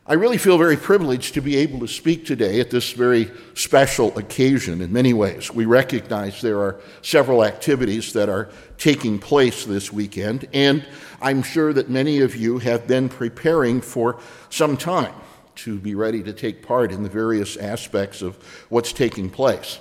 I really feel very privileged to be able to speak today at this very special occasion in many ways. We recognize there are several activities that are taking place this weekend, and I'm sure that many of you have been preparing for some time to be ready to take part in the various aspects of what's taking place.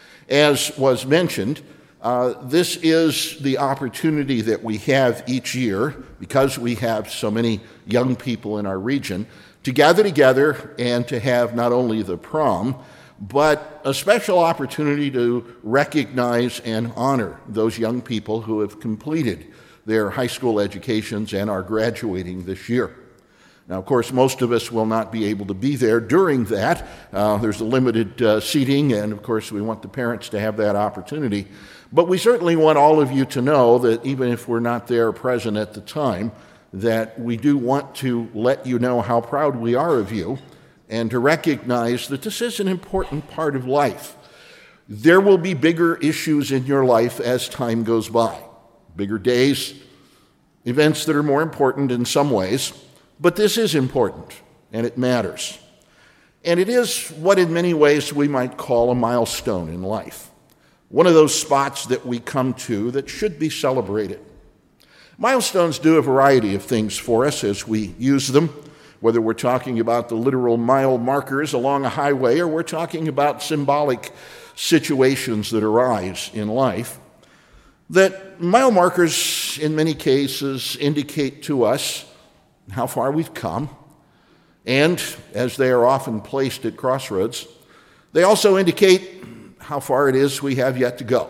As was mentioned, this is the opportunity that we have each year, because we have so many young people in our region, to gather together and to have not only the prom, but a special opportunity to recognize and honor those young people who have completed their high school educations and are graduating this year. Now, of course, most of us will not be able to be there during that. There's a limited seating, and of course, we want the parents to have that opportunity. But we certainly want all of you to know that even if we're not there present at the time, that we do want to let you know how proud we are of you and to recognize that this is an important part of life. There will be bigger issues in your life as time goes by, bigger days, events that are more important in some ways, but this is important and it matters. And it is what in many ways we might call a milestone in life, one of those spots that we come to that should be celebrated. Milestones do a variety of things for us as we use them, whether we're talking about the literal mile markers along a highway or we're talking about symbolic situations that arise in life. That mile markers, in many cases, indicate to us how far we've come, and as they are often placed at crossroads, they also indicate how far it is we have yet to go.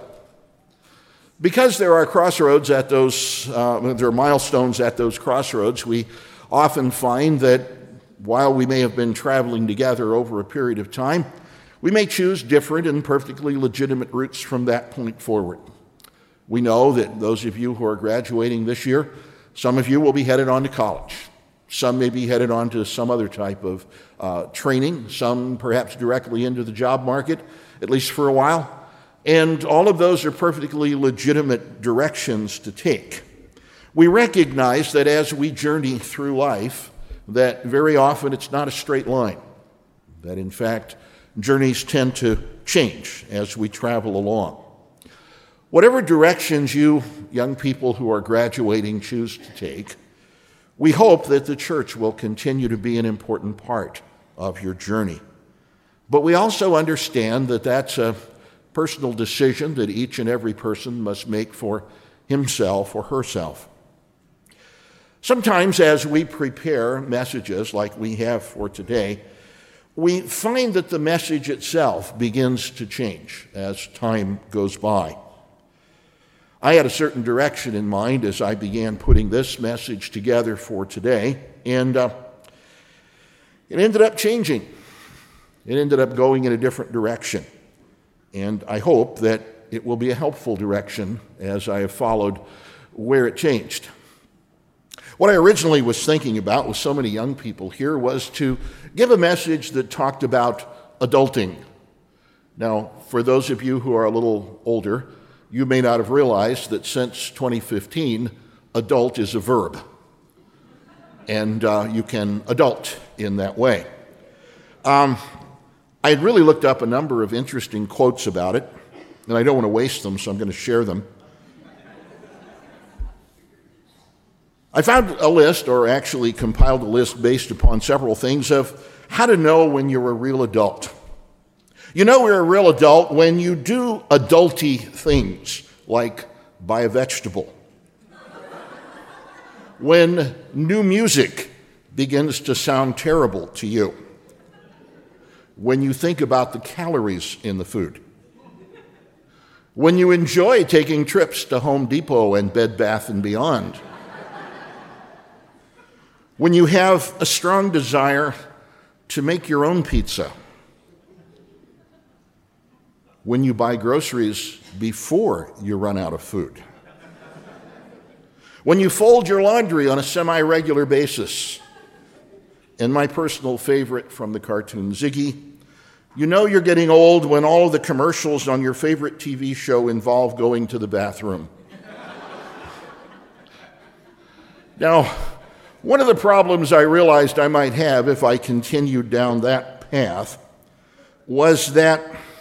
Because there are crossroads at those, there are milestones at those crossroads, we often find that while we may have been traveling together over a period of time, we may choose different and perfectly legitimate routes from that point forward. We know that those of you who are graduating this year, some of you will be headed on to college. Some may be headed on to some other type of training, some perhaps directly into the job market, at least for a while. And all of those are perfectly legitimate directions to take. We recognize that as we journey through life, that very often it's not a straight line, that in fact journeys tend to change as we travel along. Whatever directions you young people who are graduating choose to take, we hope that the church will continue to be an important part of your journey. But we also understand that that's a personal decision that each and every person must make for himself or herself. Sometimes as we prepare messages like we have for today, we find that the message itself begins to change as time goes by. I had a certain direction in mind as I began putting this message together for today, and it ended up changing. It ended up going in a different direction. And I hope that it will be a helpful direction as I have followed where it changed. What I originally was thinking about with so many young people here was to give a message that talked about adulting. Now, for those of you who are a little older, you may not have realized that since 2015, adult is a verb. And you can adult in that way. I had really looked up a number of interesting quotes about it, and I don't want to waste them, so I'm going to share them. I found a list, or actually compiled a list based upon several things of how to know when you're a real adult. You know you're a real adult when you do adulty things, like buy a vegetable. When new music begins to sound terrible to you. When you think about the calories in the food. When you enjoy taking trips to Home Depot and Bed Bath & Beyond. When you have a strong desire to make your own pizza. When you buy groceries before you run out of food. When you fold your laundry on a semi-regular basis. And my personal favorite from the cartoon Ziggy, you know you're getting old when all of the commercials on your favorite TV show involve going to the bathroom. Now, One of the problems I realized I might have if I continued down that path was that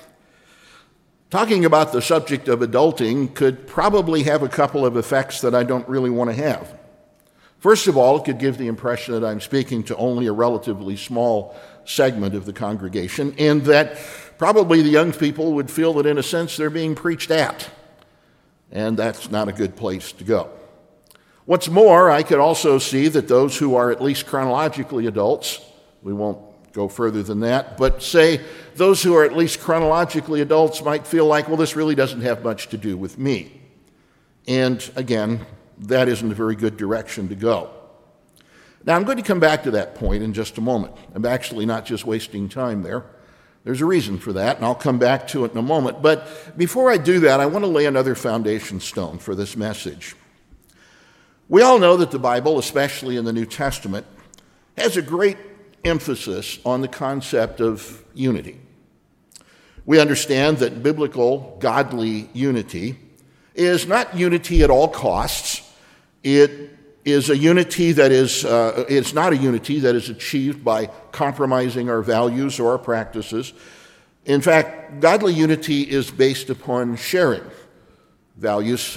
talking about the subject of adulting could probably have a couple of effects that I don't really want to have. First of all, it could give the impression that I'm speaking to only a relatively small segment of the congregation, and that probably the young people would feel that in a sense they're being preached at, and that's not a good place to go. What's more, I could also see that those who are at least chronologically adults, we won't go further than that, but say those who are at least chronologically adults might feel like, well, this really doesn't have much to do with me. And again, that isn't a very good direction to go. Now, I'm going to come back to that point in just a moment. I'm actually not just wasting time there. There's a reason for that, and I'll come back to it in a moment. But before I do that, I want to lay another foundation stone for this message. We all know that the Bible, especially in the New Testament, has a great emphasis on the concept of unity. We understand that biblical, godly unity is not unity at all costs. It is a unity that it's not a unity that is achieved by compromising our values or our practices. In fact, godly unity is based upon sharing values,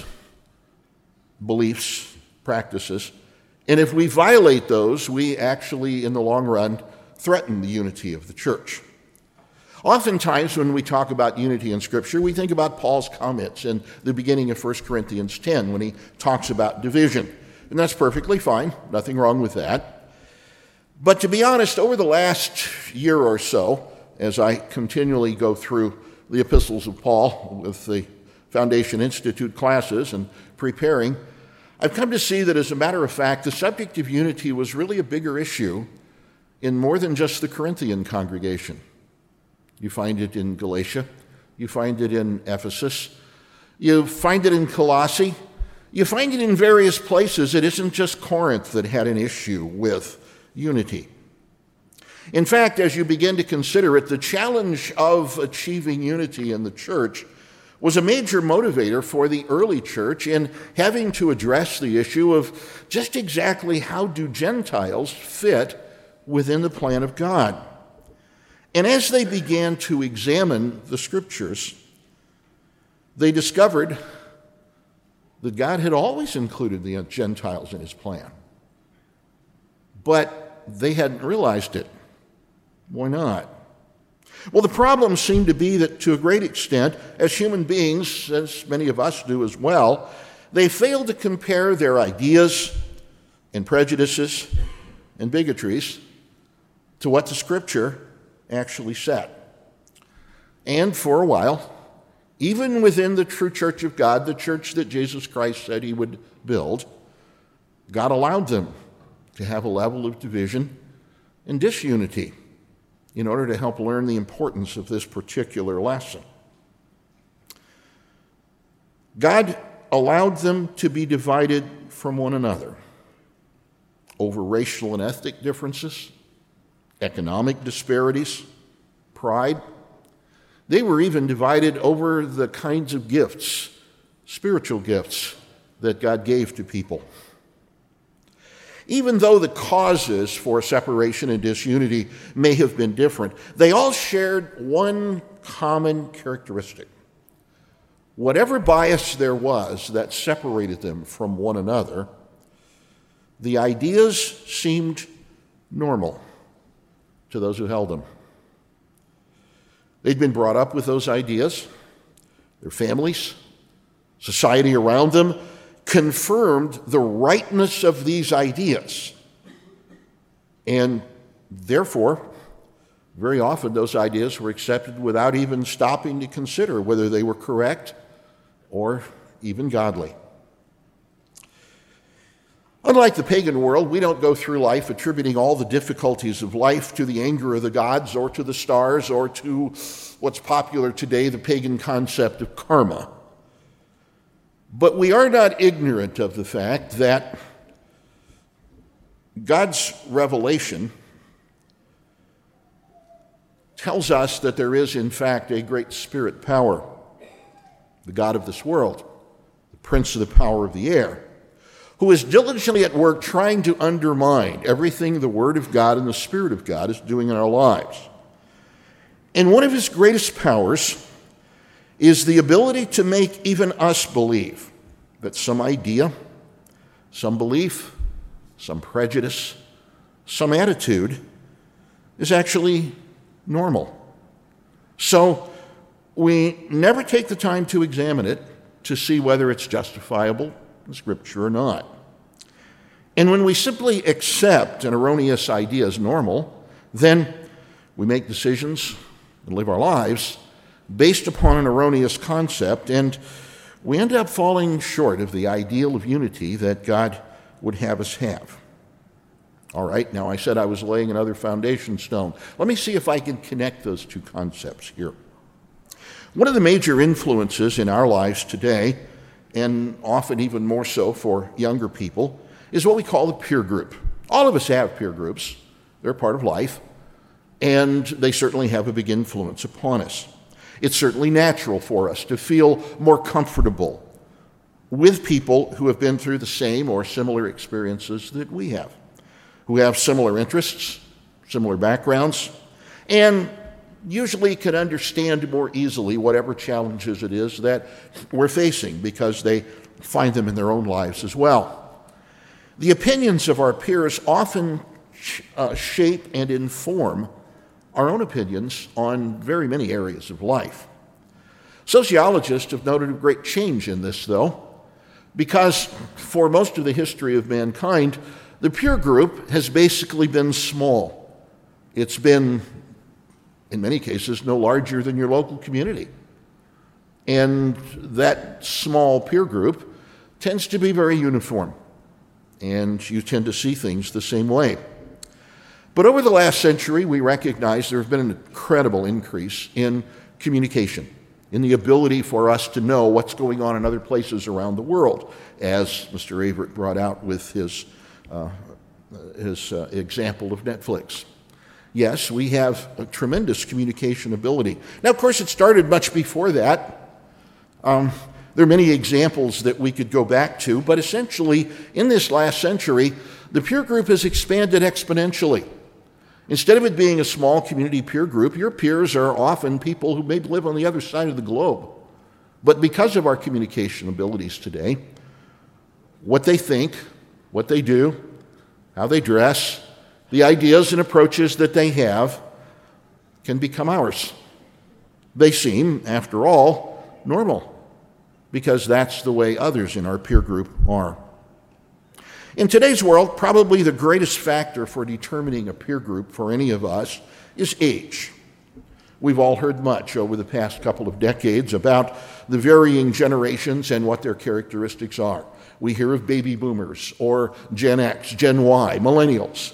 beliefs, practices. And if we violate those, we actually, in the long run, threaten the unity of the church. Oftentimes, when we talk about unity in Scripture, we think about Paul's comments in the beginning of 1 Corinthians 10 when he talks about division. And that's perfectly fine, nothing wrong with that. But to be honest, over the last year or so, as I continually go through the epistles of Paul with the Foundation Institute classes and preparing, I've come to see that, as a matter of fact, the subject of unity was really a bigger issue in more than just the Corinthian congregation. You find it in Galatia, you find it in Ephesus, you find it in Colossae, you find it in various places. It isn't just Corinth that had an issue with unity. In fact, as you begin to consider it, the challenge of achieving unity in the church was a major motivator for the early church in having to address the issue of just exactly how do Gentiles fit within the plan of God. And as they began to examine the Scriptures, they discovered that God had always included the Gentiles in his plan. But they hadn't realized it. Why not? Well, the problem seemed to be that, to a great extent, as human beings, as many of us do as well, they failed to compare their ideas and prejudices and bigotries to what the Scripture actually said. And for a while, even within the true church of God, the church that Jesus Christ said he would build, God allowed them to have a level of division and disunity in order to help learn the importance of this particular lesson. God allowed them to be divided from one another over racial and ethnic differences, economic disparities, pride. They were even divided over the kinds of gifts, spiritual gifts, that God gave to people. Even though the causes for separation and disunity may have been different, they all shared one common characteristic. Whatever bias there was that separated them from one another, the ideas seemed normal to those who held them. They'd been brought up with those ideas. Their families, society around them, confirmed the rightness of these ideas. And therefore, very often those ideas were accepted without even stopping to consider whether they were correct or even godly. Unlike the pagan world, we don't go through life attributing all the difficulties of life to the anger of the gods or to the stars or to what's popular today, the pagan concept of karma. But we are not ignorant of the fact that God's revelation tells us that there is, in fact, a great spirit power, the God of this world, the prince of the power of the air, who is diligently at work trying to undermine everything the Word of God and the Spirit of God is doing in our lives. And one of his greatest powers is the ability to make even us believe that some idea, some belief, some prejudice, some attitude is actually normal. So we never take the time to examine it to see whether it's justifiable in Scripture or not. And when we simply accept an erroneous idea as normal, then we make decisions and live our lives based upon an erroneous concept, and we end up falling short of the ideal of unity that God would have us have. All right, now I said I was laying another foundation stone. Let me see if I can connect those two concepts here. One of the major influences in our lives today, and often even more so for younger people, is what we call the peer group. All of us have peer groups. They're part of life, and they certainly have a big influence upon us. It's certainly natural for us to feel more comfortable with people who have been through the same or similar experiences that we have, who have similar interests, similar backgrounds, and usually can understand more easily whatever challenges it is that we're facing because they find them in their own lives as well. The opinions of our peers often shape and inform our own opinions on very many areas of life. Sociologists have noted a great change in this, though, because for most of the history of mankind, the peer group has basically been small. It's been, in many cases, no larger than your local community. And that small peer group tends to be very uniform, and you tend to see things the same way. But over the last century, we recognize there has been an incredible increase in communication, in the ability for us to know what's going on in other places around the world, as Mr. Averitt brought out with his example of Netflix. Yes, we have a tremendous communication ability. Now, of course, it started much before that. There are many examples that we could go back to, but essentially, in this last century, the peer group has expanded exponentially. Instead of it being a small community peer group, your peers are often people who may live on the other side of the globe. But because of our communication abilities today, what they think, what they do, how they dress, the ideas and approaches that they have can become ours. They seem, after all, normal, because that's the way others in our peer group are. In today's world, probably the greatest factor for determining a peer group for any of us is age. We've all heard much over the past couple of decades about the varying generations and what their characteristics are. We hear of baby boomers or Gen X, Gen Y, millennials.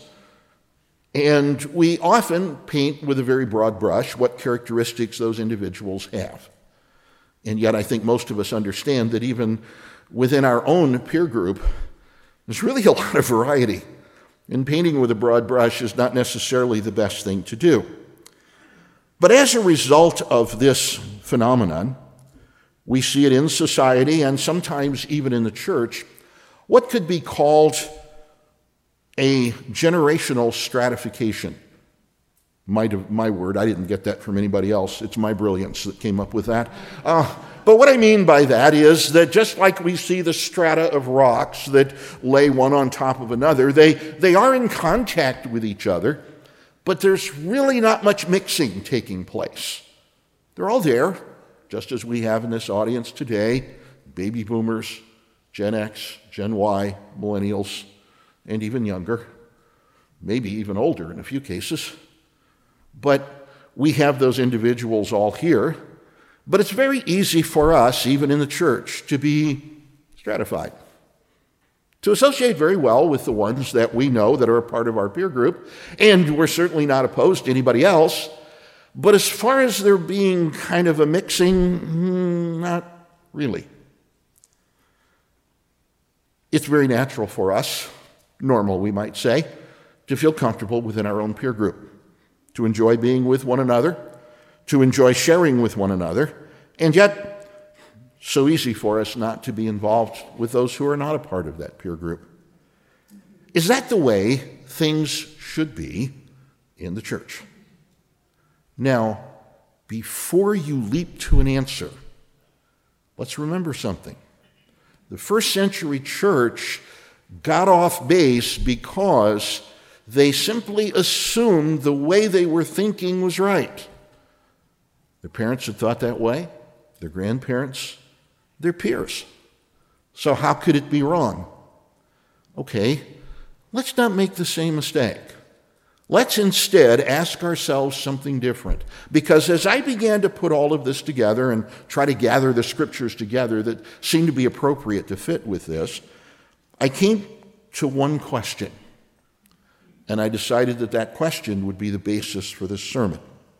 And we often paint with a very broad brush what characteristics those individuals have. And yet I think most of us understand that even within our own peer group, there's really a lot of variety, and painting with a broad brush is not necessarily the best thing to do. But as a result of this phenomenon, we see it in society and sometimes even in the church, what could be called a generational stratification. My word, I didn't get that from anybody else. It's my brilliance that came up with that. But what I mean by that is that just like we see the strata of rocks that lay one on top of another, they are in contact with each other, but there's really not much mixing taking place. They're all there, just as we have in this audience today, baby boomers, Gen X, Gen Y, millennials, and even younger, maybe even older in a few cases. But we have those individuals all here. But it's very easy for us, even in the church, to be stratified, to associate very well with the ones that we know that are a part of our peer group, and we're certainly not opposed to anybody else. But as far as there being kind of a mixing, not really. It's very natural for us, normal we might say, to feel comfortable within our own peer group, to enjoy being with one another, to enjoy sharing with one another, and yet so easy for us not to be involved with those who are not a part of that peer group. Is that the way things should be in the church? Now, before you leap to an answer, let's remember something. The first century church got off base because they simply assumed the way they were thinking was right. Their parents had thought that way, their grandparents, their peers. So how could it be wrong? Okay, let's not make the same mistake. Let's instead ask ourselves something different. Because as I began to put all of this together and try to gather the scriptures together that seem to be appropriate to fit with this, I came to one question. And I decided that that question would be the basis for this sermon.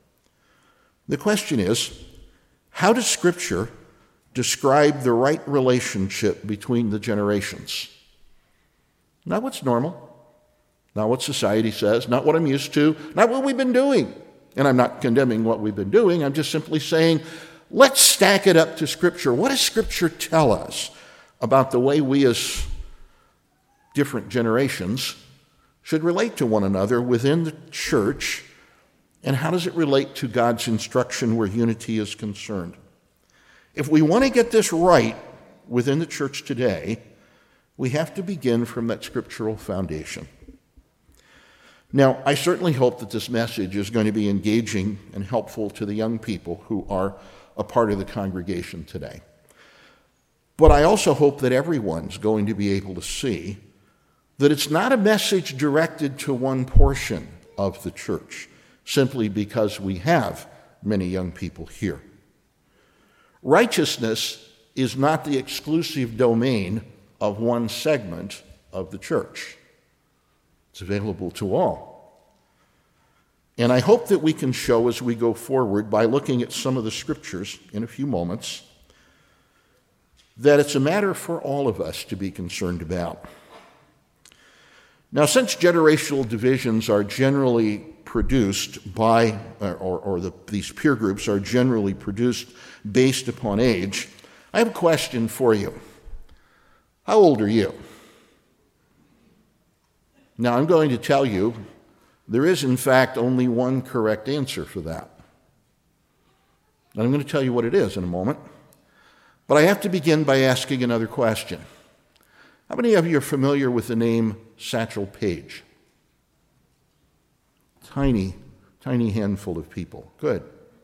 The question is, how does Scripture describe the right relationship between the generations? Not what's normal, not what society says, not what I'm used to, not what we've been doing. And I'm not condemning what we've been doing. I'm just simply saying, let's stack it up to Scripture. What does Scripture tell us about the way we as different generations should relate to one another within the church, and how does it relate to God's instruction where unity is concerned? If we want to get this right within the church today, we have to begin from that scriptural foundation. Now, I certainly hope that this message is going to be engaging and helpful to the young people who are a part of the congregation today. But I also hope that everyone's going to be able to see that it's not a message directed to one portion of the church, simply because we have many young people here. Righteousness is not the exclusive domain of one segment of the church. It's available to all. And I hope that we can show as we go forward by looking at some of the scriptures in a few moments that it's a matter for all of us to be concerned about. Now, since generational divisions are generally produced by, these peer groups are generally produced based upon age, I have a question for you. How old are you? Now, I'm going to tell you there is, in fact, only one correct answer for that. And I'm going to tell you what it is in a moment. But I have to begin by asking another question. How many of you are familiar with the name Satchel Paige? Tiny handful of people. Good.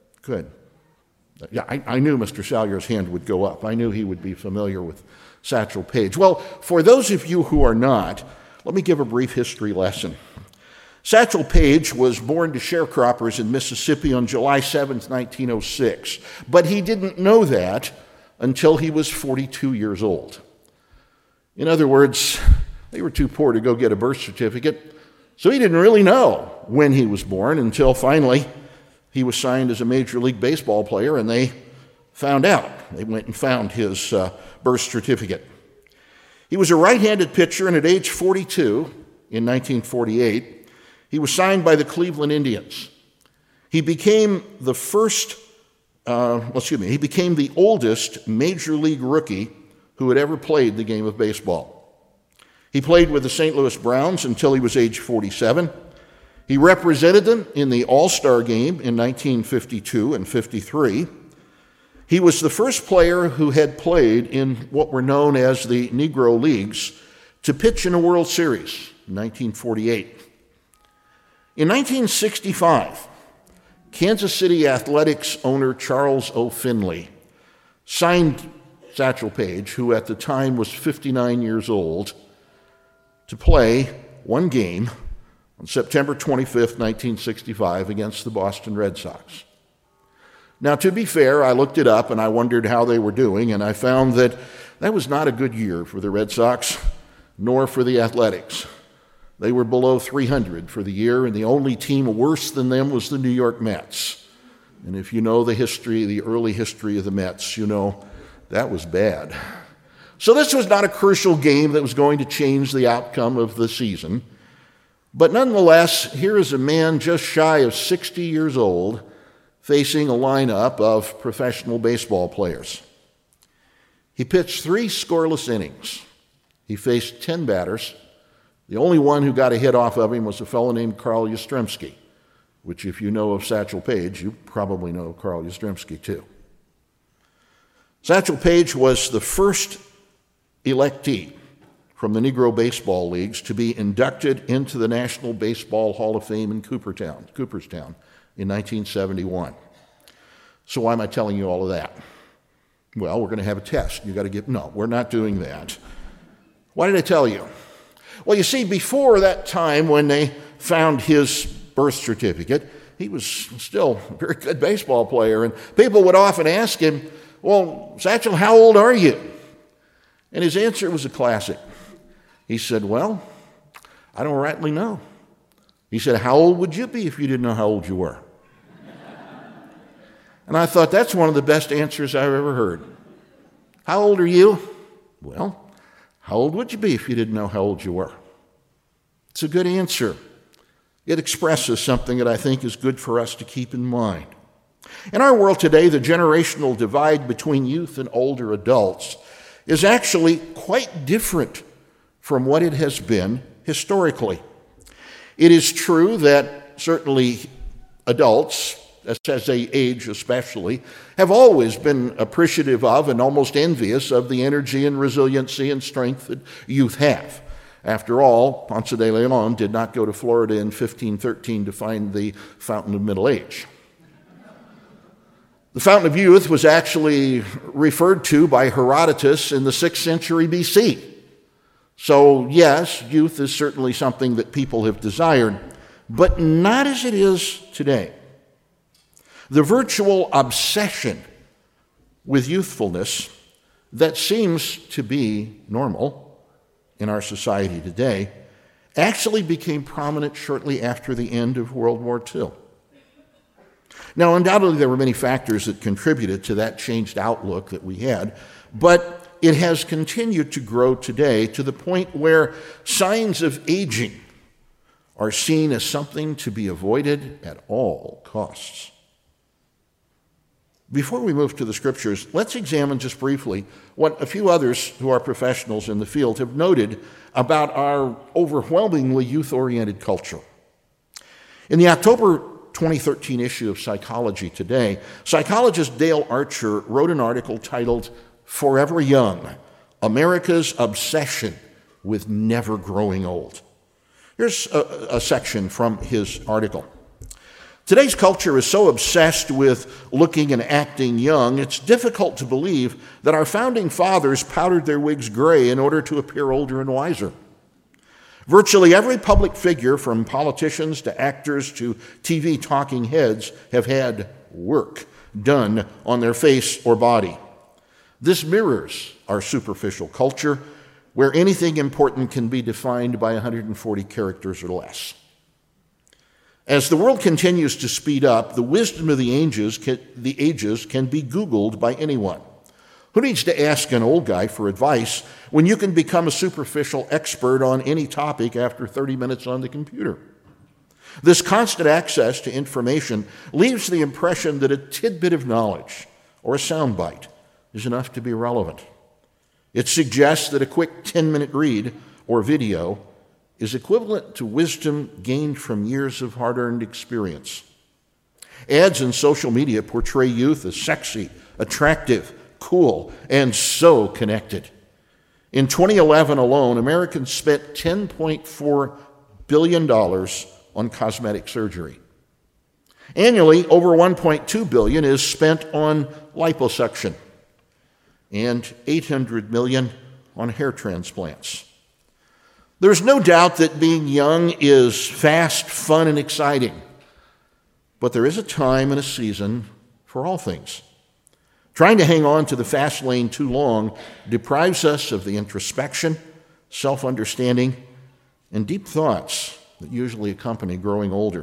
Yeah, I knew Mr. Salyer's hand would go up. I knew he would be familiar with Satchel Paige. Well, for those of you who are not, let me give a brief history lesson. Satchel Paige was born to sharecroppers in Mississippi on July 7th, 1906, but he didn't know that until he was 42 years old. In other words, they were too poor to go get a birth certificate, so he didn't really know when he was born until finally he was signed as a Major League Baseball player, and they found out. They went and found his birth certificate. He was a right-handed pitcher, and at age 42, in 1948, he was signed by the Cleveland Indians. He became the oldest Major League rookie who had ever played the game of baseball. He played with the St. Louis Browns until he was age 47. He represented them in the All-Star game in 1952 and 53. He was the first player who had played in what were known as the Negro Leagues to pitch in a World Series in 1948. In 1965, Kansas City Athletics owner Charles O. Finley signed Satchel Paige, who at the time was 59 years old, to play one game on September 25th, 1965, against the Boston Red Sox. Now, to be fair, I looked it up and I wondered how they were doing, and I found that was not a good year for the Red Sox, nor for the Athletics. They were below 300 for the year, and the only team worse than them was the New York Mets. And if you know the early history of the Mets, you know that was bad. So this was not a crucial game that was going to change the outcome of the season. But nonetheless, here is a man just shy of 60 years old facing a lineup of professional baseball players. He pitched 3 scoreless innings. He faced 10 batters. The only one who got a hit off of him was a fellow named Carl Yastrzemski, which if you know of Satchel Paige, you probably know Carl Yastrzemski too. Satchel Paige was the first electee from the Negro Baseball Leagues to be inducted into the National Baseball Hall of Fame in Cooperstown in 1971. So why am I telling you all of that? Well, we're going to have a test. No, we're not doing that. Why did I tell you? Well, you see, before that time when they found his birth certificate, he was still a very good baseball player, and people would often ask him, well, Satchel, how old are you? And his answer was a classic. He said, well, I don't rightly know. He said, how old would you be if you didn't know how old you were? And I thought, that's one of the best answers I've ever heard. How old are you? Well, how old would you be if you didn't know how old you were? It's a good answer. It expresses something that I think is good for us to keep in mind. In our world today, the generational divide between youth and older adults is actually quite different from what it has been historically. It is true that certainly adults, as they age especially, have always been appreciative of and almost envious of the energy and resiliency and strength that youth have. After all, Ponce de Leon did not go to Florida in 1513 to find the fountain of middle age. The fountain of youth was actually referred to by Herodotus in the 6th century BC. So yes, youth is certainly something that people have desired, but not as it is today. The virtual obsession with youthfulness that seems to be normal in our society today actually became prominent shortly after the end of World War II. Now, undoubtedly, there were many factors that contributed to that changed outlook that we had, but it has continued to grow today to the point where signs of aging are seen as something to be avoided at all costs. Before we move to the scriptures, let's examine just briefly what a few others who are professionals in the field have noted about our overwhelmingly youth-oriented culture. In the October 2013 issue of Psychology Today, psychologist Dale Archer wrote an article titled "Forever Young: America's Obsession with Never Growing Old." Here's a section from his article. Today's culture is so obsessed with looking and acting young, it's difficult to believe that our founding fathers powdered their wigs gray in order to appear older and wiser. Virtually every public figure, from politicians to actors to TV talking heads, have had work done on their face or body. This mirrors our superficial culture, where anything important can be defined by 140 characters or less. As the world continues to speed up, the wisdom of the ages can be Googled by anyone. Who needs to ask an old guy for advice when you can become a superficial expert on any topic after 30 minutes on the computer? This constant access to information leaves the impression that a tidbit of knowledge or a soundbite is enough to be relevant. It suggests that a quick 10-minute read or video is equivalent to wisdom gained from years of hard-earned experience. Ads in social media portray youth as sexy, attractive, cool, and so connected. In 2011 alone, Americans spent $10.4 billion on cosmetic surgery. Annually, over $1.2 billion is spent on liposuction and $800 million on hair transplants. There's no doubt that being young is fast, fun, and exciting, but there is a time and a season for all things. Trying to hang on to the fast lane too long deprives us of the introspection, self-understanding, and deep thoughts that usually accompany growing older.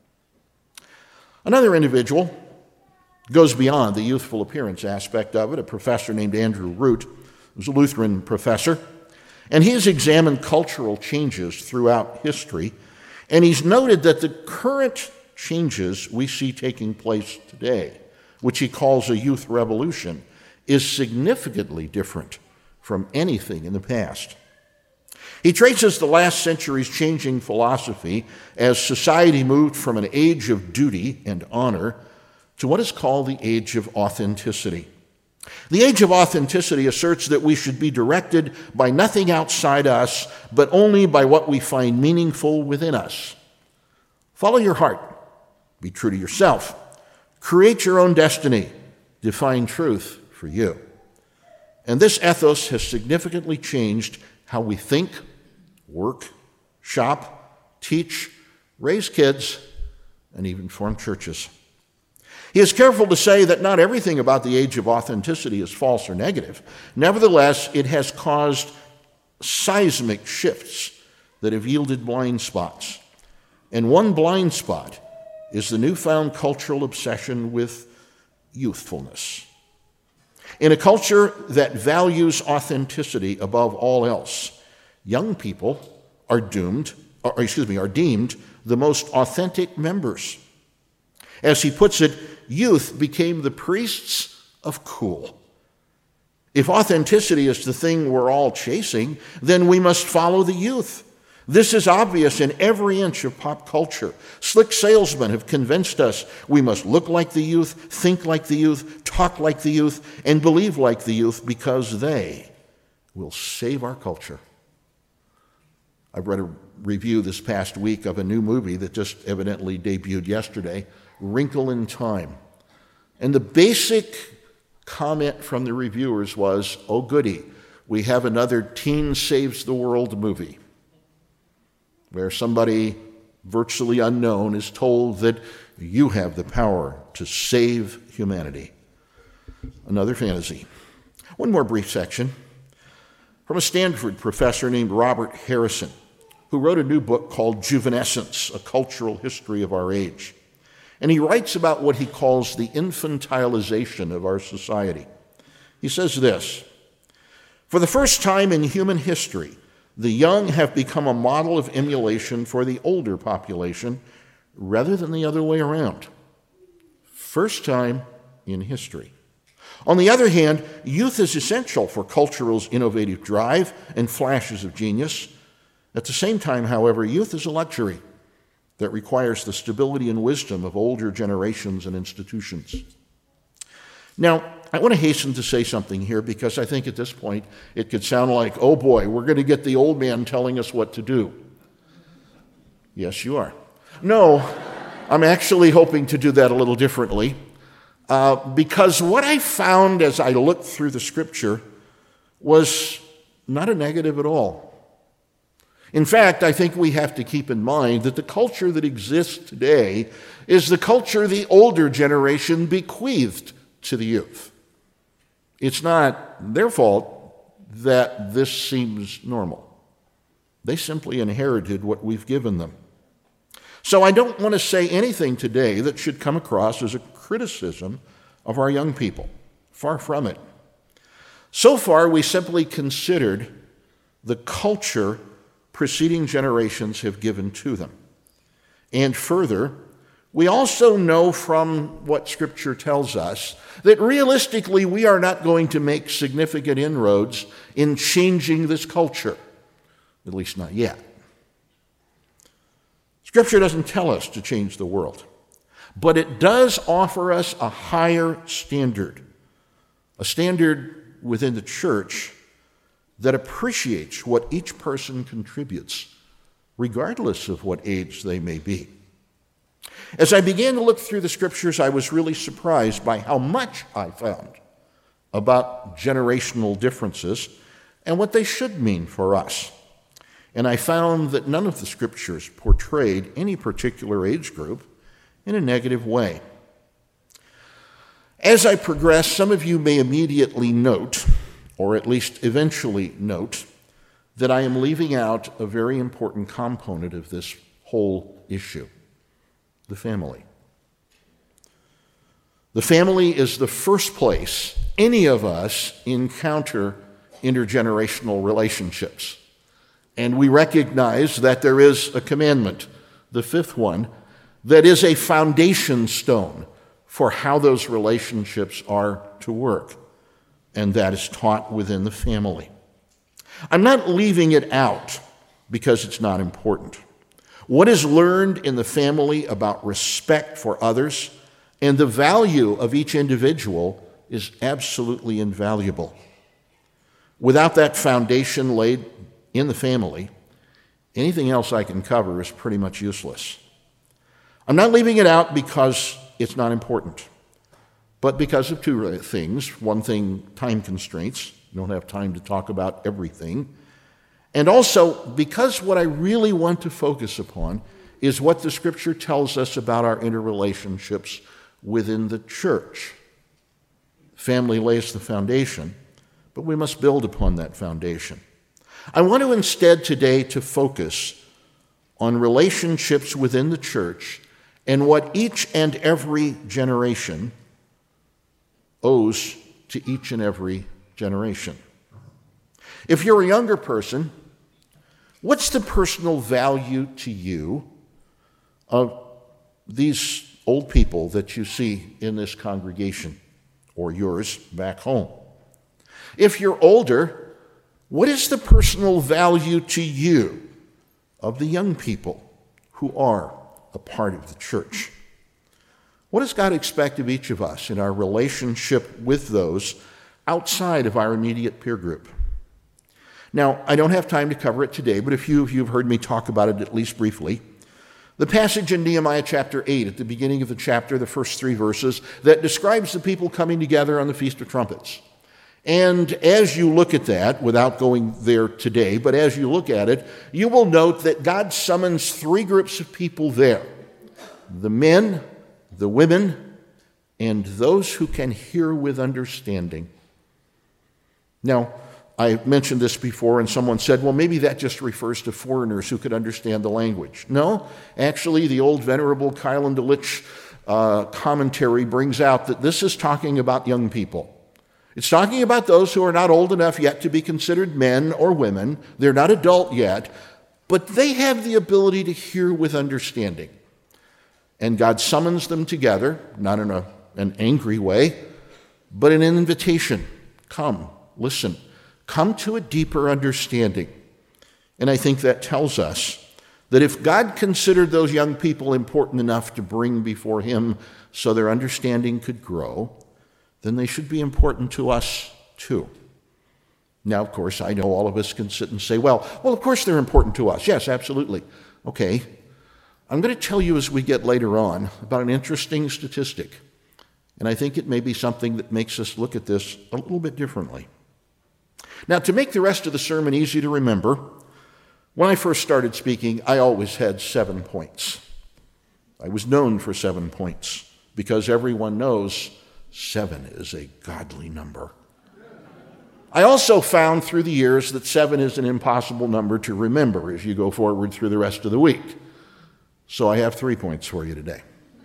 Another individual goes beyond the youthful appearance aspect of it, a professor named Andrew Root, who's a Lutheran professor, and he has examined cultural changes throughout history, and he's noted that the current changes we see taking place today, which he calls a youth revolution, is significantly different from anything in the past. He traces the last century's changing philosophy as society moved from an age of duty and honor to what is called the age of authenticity. The age of authenticity asserts that we should be directed by nothing outside us, but only by what we find meaningful within us. Follow your heart. Be true to yourself. Create your own destiny. Define truth for you. And this ethos has significantly changed how we think, work, shop, teach, raise kids, and even form churches. He is careful to say that not everything about the age of authenticity is false or negative. Nevertheless, it has caused seismic shifts that have yielded blind spots. And one blind spot is the newfound cultural obsession with youthfulness. In a culture that values authenticity above all else, young people are deemed the most authentic members. As he puts it, youth became the priests of cool. If authenticity is the thing we're all chasing, then we must follow the youth. This is obvious in every inch of pop culture. Slick salesmen have convinced us we must look like the youth, think like the youth, talk like the youth, and believe like the youth because they will save our culture. I've read a review this past week of a new movie that just evidently debuted yesterday, Wrinkle in Time. And the basic comment from the reviewers was, oh goody, we have another teen saves the world movie, where somebody virtually unknown is told that you have the power to save humanity. Another fantasy. One more brief section from a Stanford professor named Robert Harrison, who wrote a new book called Juvenescence, A Cultural History of Our Age. And he writes about what he calls the infantilization of our society. He says this: for the first time in human history, the young have become a model of emulation for the older population rather than the other way around. First time in history. On the other hand, youth is essential for culture's innovative drive and flashes of genius. At the same time, however, youth is a luxury that requires the stability and wisdom of older generations and institutions. Now, I want to hasten to say something here because I think at this point it could sound like, oh boy, we're going to get the old man telling us what to do. Yes, you are. No, I'm actually hoping to do that a little differently because what I found as I looked through the scripture was not a negative at all. In fact, I think we have to keep in mind that the culture that exists today is the culture the older generation bequeathed to the youth. It's not their fault that this seems normal. They simply inherited what we've given them. So I don't want to say anything today that should come across as a criticism of our young people. Far from it. So far, we simply considered the culture preceding generations have given to them. And further, we also know from what Scripture tells us that realistically we are not going to make significant inroads in changing this culture, at least not yet. Scripture doesn't tell us to change the world, but it does offer us a higher standard, a standard within the church that appreciates what each person contributes, regardless of what age they may be. As I began to look through the scriptures, I was really surprised by how much I found about generational differences and what they should mean for us. And I found that none of the scriptures portrayed any particular age group in a negative way. As I progress, some of you may immediately note, or at least eventually note, that I am leaving out a very important component of this whole issue: the family. The family is the first place any of us encounter intergenerational relationships. And we recognize that there is a commandment, the fifth one, that is a foundation stone for how those relationships are to work. and that is taught within the family. I'm not leaving it out because it's not important. What is learned in the family about respect for others and the value of each individual is absolutely invaluable. Without that foundation laid in the family, anything else I can cover is pretty much useless. I'm not leaving it out because it's not important, but because of two things. One thing, time constraints. You don't have time to talk about everything. And also because what I really want to focus upon is what the Scripture tells us about our interrelationships within the church. Family lays the foundation, but we must build upon that foundation. I want to instead today to focus on relationships within the church and what each and every generation owes to each and every generation. If you're a younger person, what's the personal value to you of these old people that you see in this congregation or yours back home? If you're older, what is the personal value to you of the young people who are a part of the church? What does God expect of each of us in our relationship with those outside of our immediate peer group? Now, I don't have time to cover it today, but a few of you have heard me talk about it at least briefly. The passage in Nehemiah chapter 8, at the beginning of the chapter, the first 3 verses, that describes the people coming together on the Feast of Trumpets. And as you look at that, without going there today, but as you look at it, you will note that God summons 3 groups of people there: the men, the women, and those who can hear with understanding. Now, I mentioned this before, and someone said, well, maybe that just refers to foreigners who could understand the language. No, actually, the old venerable Keil and Delitzsch commentary brings out that this is talking about young people. It's talking about those who are not old enough yet to be considered men or women. They're not adult yet, but they have the ability to hear with understanding. And God summons them together, not in an angry way, but an invitation. Come, listen. Come to a deeper understanding. And I think that tells us that if God considered those young people important enough to bring before him so their understanding could grow, then they should be important to us too. Now, of course, I know all of us can sit and say, well, of course they're important to us. Yes, absolutely. Okay. I'm going to tell you as we get later on about an interesting statistic. And I think it may be something that makes us look at this a little bit differently. Now, to make the rest of the sermon easy to remember, when I first started speaking, I always had 7 points. I was known for 7 points because everyone knows 7 is a godly number. I also found through the years that 7 is an impossible number to remember as you go forward through the rest of the week. So I have 3 points for you today.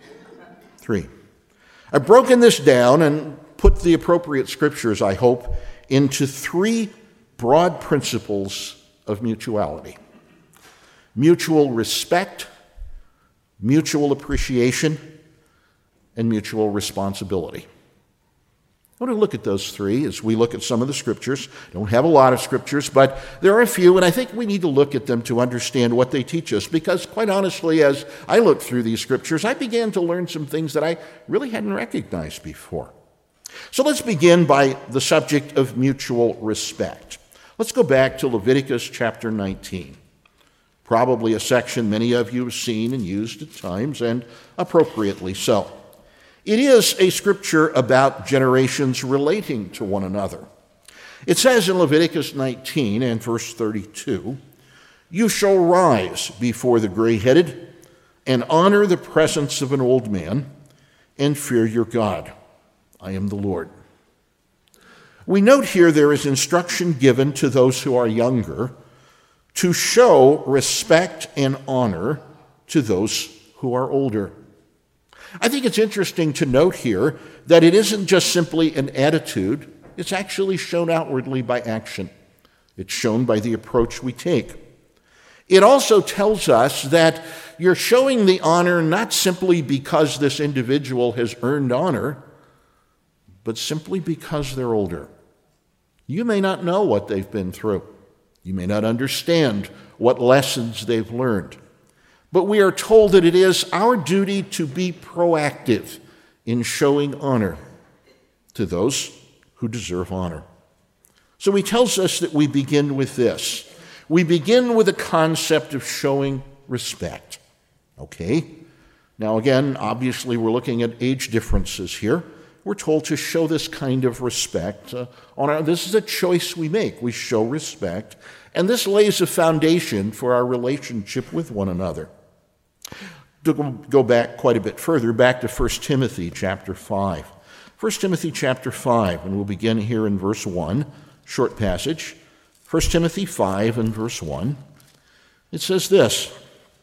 3. I've broken this down and put the appropriate scriptures, I hope, into 3 broad principles of mutuality: mutual respect, mutual appreciation, and mutual responsibility. I want to look at those 3 as we look at some of the scriptures. I don't have a lot of scriptures, but there are a few, and I think we need to look at them to understand what they teach us, because quite honestly, as I looked through these scriptures, I began to learn some things that I really hadn't recognized before. So let's begin by the subject of mutual respect. Let's go back to Leviticus chapter 19, probably a section many of you have seen and used at times, and appropriately so. It is a scripture about generations relating to one another. It says in Leviticus 19 and verse 32, "You shall rise before the gray-headed and honor the presence of an old man and fear your God. I am the Lord." We note here there is instruction given to those who are younger to show respect and honor to those who are older. I think it's interesting to note here that it isn't just simply an attitude, it's actually shown outwardly by action. It's shown by the approach we take. It also tells us that you're showing the honor not simply because this individual has earned honor, but simply because they're older. You may not know what they've been through. You may not understand what lessons they've learned. But we are told that it is our duty to be proactive in showing honor to those who deserve honor. So he tells us that we begin with this. We begin with the concept of showing respect. Okay? Now again, obviously we're looking at age differences here. We're told to show this kind of respect. This is a choice we make. We show respect, and this lays a foundation for our relationship with one another. To go back quite a bit further, back to 1 Timothy chapter 5. 1 Timothy chapter 5, and we'll begin here in verse 1, short passage. 1 Timothy 5 and verse 1. It says this,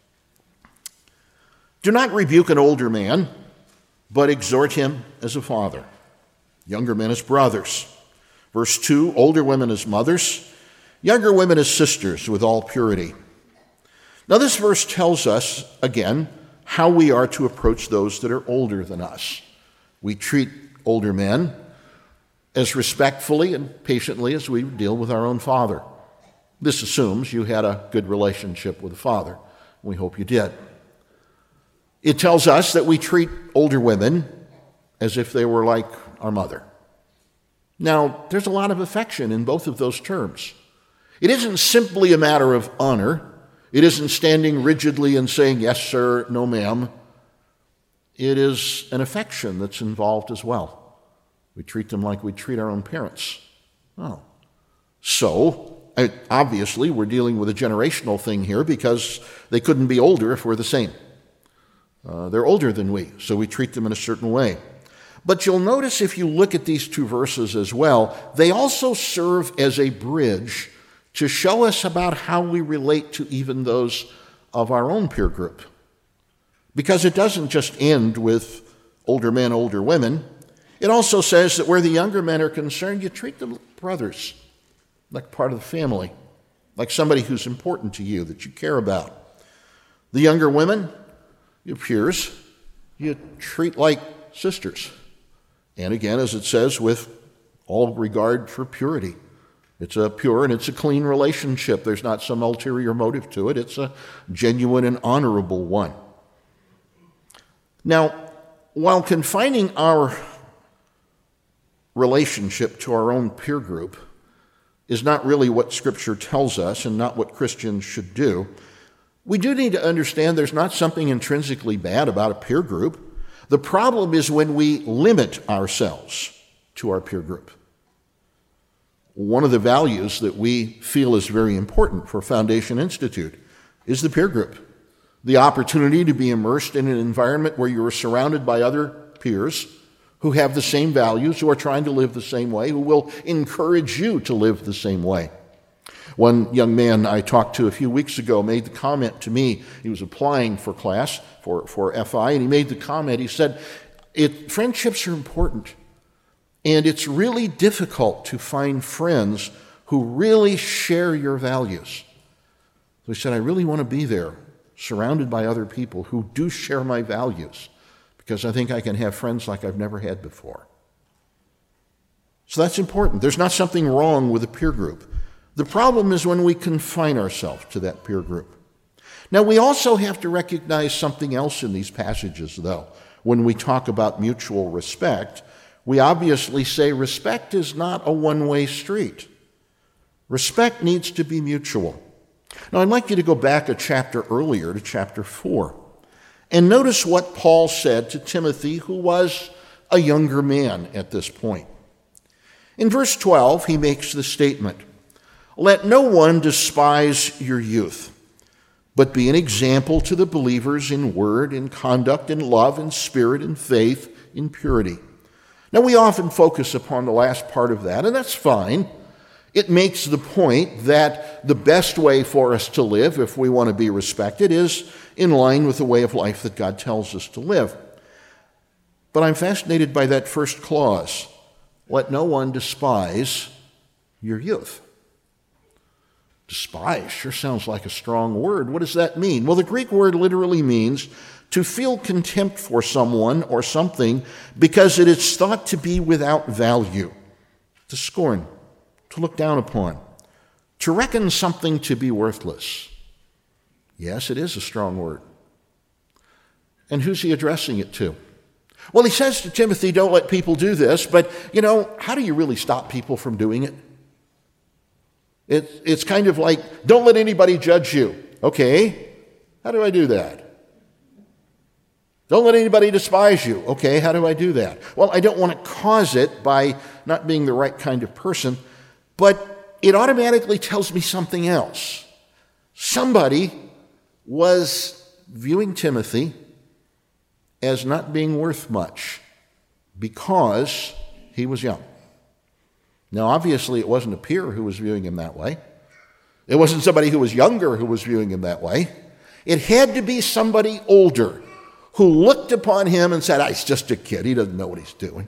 "Do not rebuke an older man, but exhort him as a father, younger men as brothers." Verse 2, "Older women as mothers, younger women as sisters with all purity." Now this verse tells us, again, how we are to approach those that are older than us. We treat older men as respectfully and patiently as we deal with our own father. This assumes you had a good relationship with the father. We hope you did. It tells us that we treat older women as if they were like our mother. Now, there's a lot of affection in both of those terms. It isn't simply a matter of honor. It isn't standing rigidly and saying, "Yes, sir," "No, ma'am." It is an affection that's involved as well. We treat them like we treat our own parents. So, obviously, we're dealing with a generational thing here because they couldn't be older if we're the same. They're older than we, so we treat them in a certain way. But you'll notice if you look at these two verses as well, they also serve as a bridge to show us about how we relate to even those of our own peer group. Because it doesn't just end with older men, older women. It also says that where the younger men are concerned, you treat them like brothers, like part of the family, like somebody who's important to you, that you care about. The younger women, your peers, you treat like sisters. And again, as it says, with all regard for purity. It's a pure and it's a clean relationship. There's not some ulterior motive to it. It's a genuine and honorable one. Now, while confining our relationship to our own peer group is not really what Scripture tells us and not what Christians should do, we do need to understand there's not something intrinsically bad about a peer group. The problem is when we limit ourselves to our peer group. One of the values that we feel is very important for Foundation Institute is the peer group. The opportunity to be immersed in an environment where you are surrounded by other peers who have the same values, who are trying to live the same way, who will encourage you to live the same way. One young man I talked to a few weeks ago made the comment to me. He was applying for class, for FI, and he made the comment. He said, friendships are important, and it's really difficult to find friends who really share your values. So he said, I really want to be there, surrounded by other people who do share my values, because I think I can have friends like I've never had before. So that's important. There's not something wrong with a peer group. The problem is when we confine ourselves to that peer group. Now, we also have to recognize something else in these passages, though. When we talk about mutual respect, we obviously say respect is not a one-way street. Respect needs to be mutual. Now, I'd like you to go back a chapter earlier to chapter 4, and notice what Paul said to Timothy, who was a younger man at this point. In verse 12, he makes the statement, "Let no one despise your youth, but be an example to the believers in word, in conduct, in love, in spirit, in faith, in purity." Now, we often focus upon the last part of that, and that's fine. It makes the point that the best way for us to live, if we want to be respected, is in line with the way of life that God tells us to live. But I'm fascinated by that first clause, "Let no one despise your youth." Despise sure sounds like a strong word. What does that mean? Well, the Greek word literally means to feel contempt for someone or something because it is thought to be without value, to scorn, to look down upon, to reckon something to be worthless. Yes, it is a strong word. And who's he addressing it to? Well, he says to Timothy, don't let people do this, but, how do you really stop people from doing it? It's kind of like, don't let anybody judge you. Okay, how do I do that? Don't let anybody despise you. Okay, how do I do that? Well, I don't want to cause it by not being the right kind of person, but it automatically tells me something else. Somebody was viewing Timothy as not being worth much because he was young. Now, obviously, it wasn't a peer who was viewing him that way. It wasn't somebody who was younger who was viewing him that way. It had to be somebody older who looked upon him and said, he's just a kid. He doesn't know what he's doing.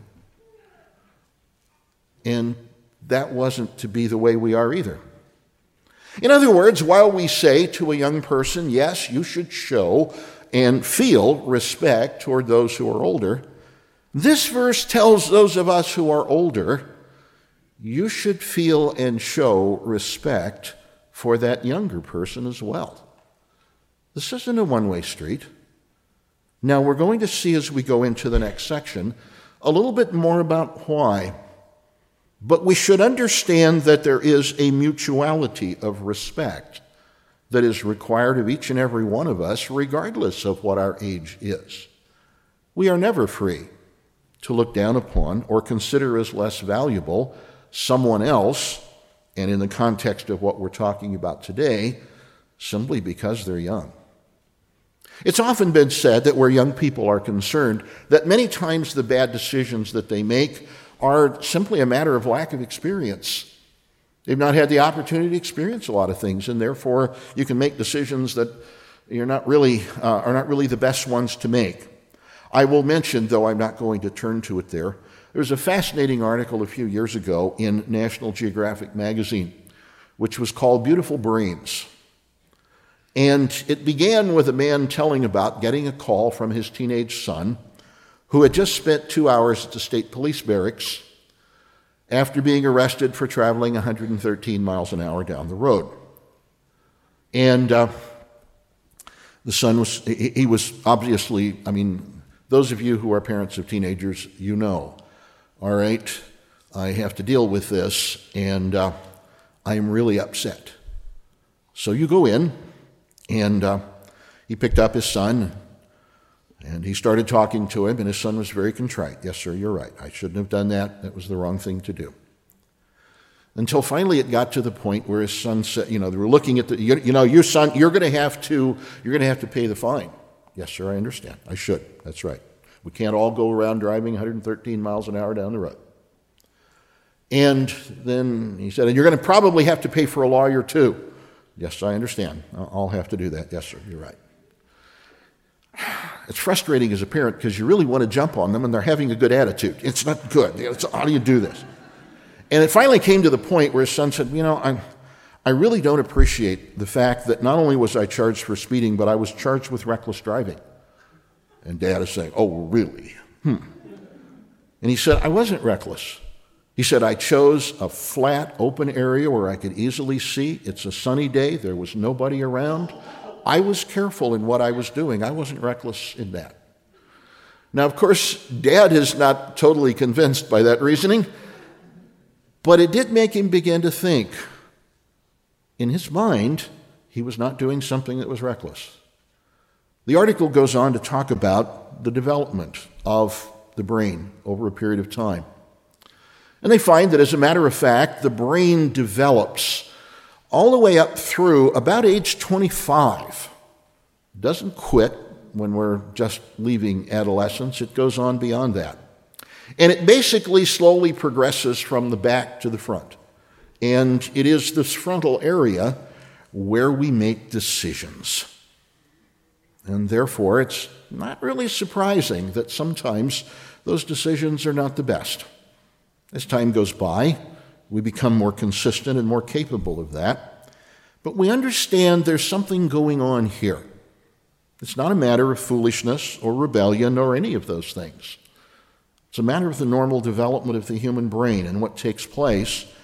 And that wasn't to be the way we are either. In other words, while we say to a young person, yes, you should show and feel respect toward those who are older, this verse tells those of us who are older, you should feel and show respect for that younger person as well. This isn't a one-way street. Now, we're going to see as we go into the next section a little bit more about why. But we should understand that there is a mutuality of respect that is required of each and every one of us, regardless of what our age is. We are never free to look down upon or consider as less valuable someone else, and in the context of what we're talking about today, simply because they're young. It's often been said that where young people are concerned, that many times the bad decisions that they make are simply a matter of lack of experience. They've not had the opportunity to experience a lot of things, and therefore you can make decisions that are not really the best ones to make. I will mention, though I'm not going to turn to it there was a fascinating article a few years ago in National Geographic magazine, which was called Beautiful Brains. And it began with a man telling about getting a call from his teenage son, who had just spent 2 hours at the state police barracks after being arrested for traveling 113 miles an hour down the road. And the son was obviously, those of you who are parents of teenagers, you know, all right, I have to deal with this, and I'm really upset. So you go in, and he picked up his son, and he started talking to him, and his son was very contrite. Yes, sir, you're right. I shouldn't have done that. That was the wrong thing to do. Until finally it got to the point where his son said, they were looking at your son, you're going to have to pay the fine. Yes, sir, I understand. I should. That's right. We can't all go around driving 113 miles an hour down the road. And then he said, and you're going to probably have to pay for a lawyer too. Yes, I understand. I'll have to do that. Yes, sir, you're right. It's frustrating as a parent because you really want to jump on them and they're having a good attitude. It's not good. How do you do this? And it finally came to the point where his son said, I really don't appreciate the fact that not only was I charged for speeding, but I was charged with reckless driving. And Dad is saying, oh, really? And he said, I wasn't reckless. He said, I chose a flat, open area where I could easily see. It's a sunny day. There was nobody around. I was careful in what I was doing. I wasn't reckless in that. Now, of course, Dad is not totally convinced by that reasoning, but it did make him begin to think. In his mind, he was not doing something that was reckless. The article goes on to talk about the development of the brain over a period of time. And they find that, as a matter of fact, the brain develops all the way up through about age 25. It doesn't quit when we're just leaving adolescence. It goes on beyond that. And it basically slowly progresses from the back to the front. And it is this frontal area where we make decisions. And therefore, it's not really surprising that sometimes those decisions are not the best. As time goes by, we become more consistent and more capable of that. But we understand there's something going on here. It's not a matter of foolishness or rebellion or any of those things. It's a matter of the normal development of the human brain and what takes place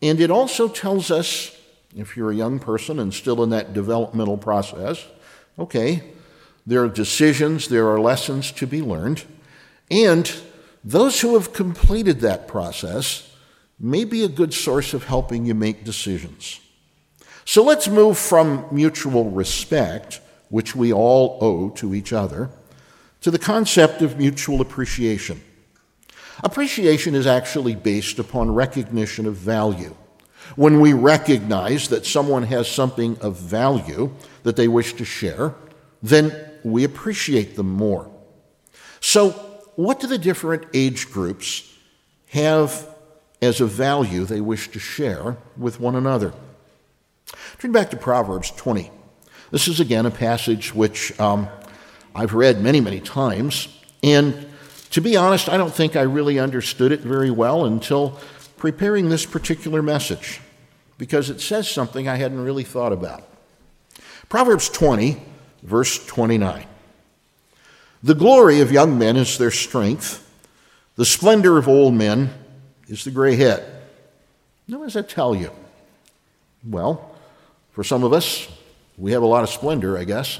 And it also tells us, if you're a young person and still in that developmental process, okay, there are decisions, there are lessons to be learned, and those who have completed that process may be a good source of helping you make decisions. So let's move from mutual respect, which we all owe to each other, to the concept of mutual appreciation. Appreciation is actually based upon recognition of value. When we recognize that someone has something of value that they wish to share, then we appreciate them more. So, what do the different age groups have as a value they wish to share with one another? Turn back to Proverbs 20. This is again a passage which I've read many, many times, and to be honest, I don't think I really understood it very well until preparing this particular message, because it says something I hadn't really thought about. Proverbs 20, verse 29. The glory of young men is their strength. The splendor of old men is the gray head. Now, what does that tell you? Well, for some of us, we have a lot of splendor, I guess.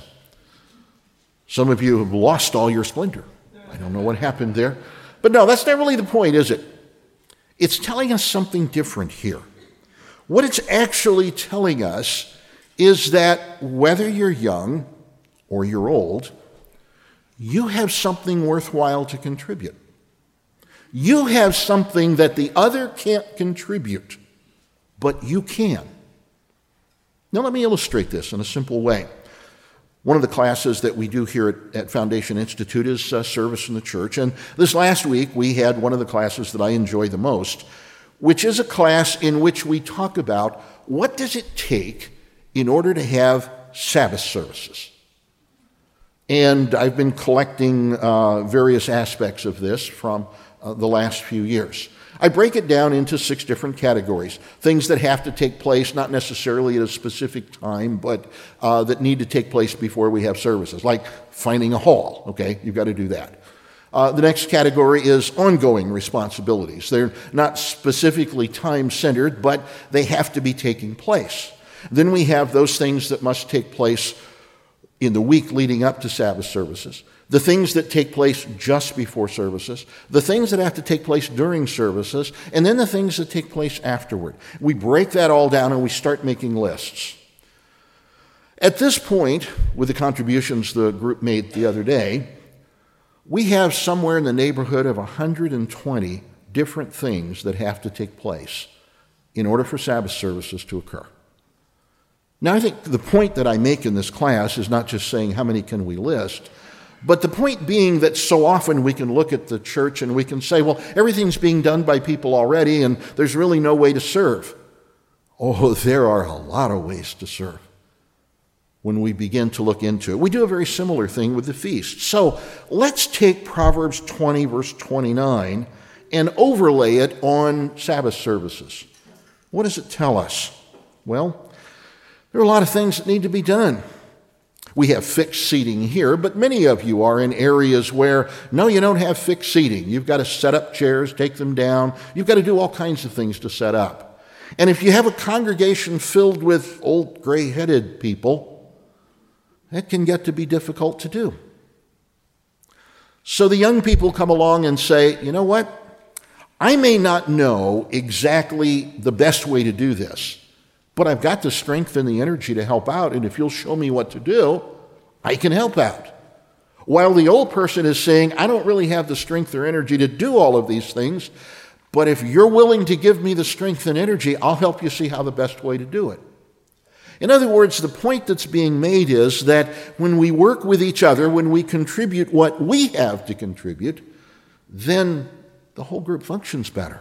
Some of you have lost all your splendor. I don't know what happened there. But no, that's not really the point, is it? It's telling us something different here. What it's actually telling us is that whether you're young or you're old, you have something worthwhile to contribute. You have something that the other can't contribute, but you can. Now let me illustrate this in a simple way. One of the classes that we do here at Foundation Institute is service in the church. And this last week, we had one of the classes that I enjoy the most, which is a class in which we talk about what does it take in order to have Sabbath services. And I've been collecting various aspects of this from the last few years. I break it down into 6 different categories. Things that have to take place, not necessarily at a specific time, but that need to take place before we have services, like finding a hall, okay? You've got to do that. The next category is ongoing responsibilities. They're not specifically time-centered, but they have to be taking place. Then we have those things that must take place in the week leading up to Sabbath services, the things that take place just before services, the things that have to take place during services, and then the things that take place afterward. We break that all down and we start making lists. At this point, with the contributions the group made the other day, we have somewhere in the neighborhood of 120 different things that have to take place in order for Sabbath services to occur. Now, I think the point that I make in this class is not just saying how many can we list, but the point being that so often we can look at the church and we can say, well, everything's being done by people already and there's really no way to serve. Oh, there are a lot of ways to serve when we begin to look into it. We do a very similar thing with the feast. So let's take Proverbs 20, verse 29, and overlay it on Sabbath services. What does it tell us? Well, there are a lot of things that need to be done. We have fixed seating here, but many of you are in areas where, no, you don't have fixed seating. You've got to set up chairs, take them down. You've got to do all kinds of things to set up. And if you have a congregation filled with old gray-headed people, that can get to be difficult to do. So the young people come along and say, you know what? I may not know exactly the best way to do this, but I've got the strength and the energy to help out, and if you'll show me what to do, I can help out. While the old person is saying, I don't really have the strength or energy to do all of these things, but if you're willing to give me the strength and energy, I'll help you see how the best way to do it. In other words, the point that's being made is that when we work with each other, when we contribute what we have to contribute, then the whole group functions better.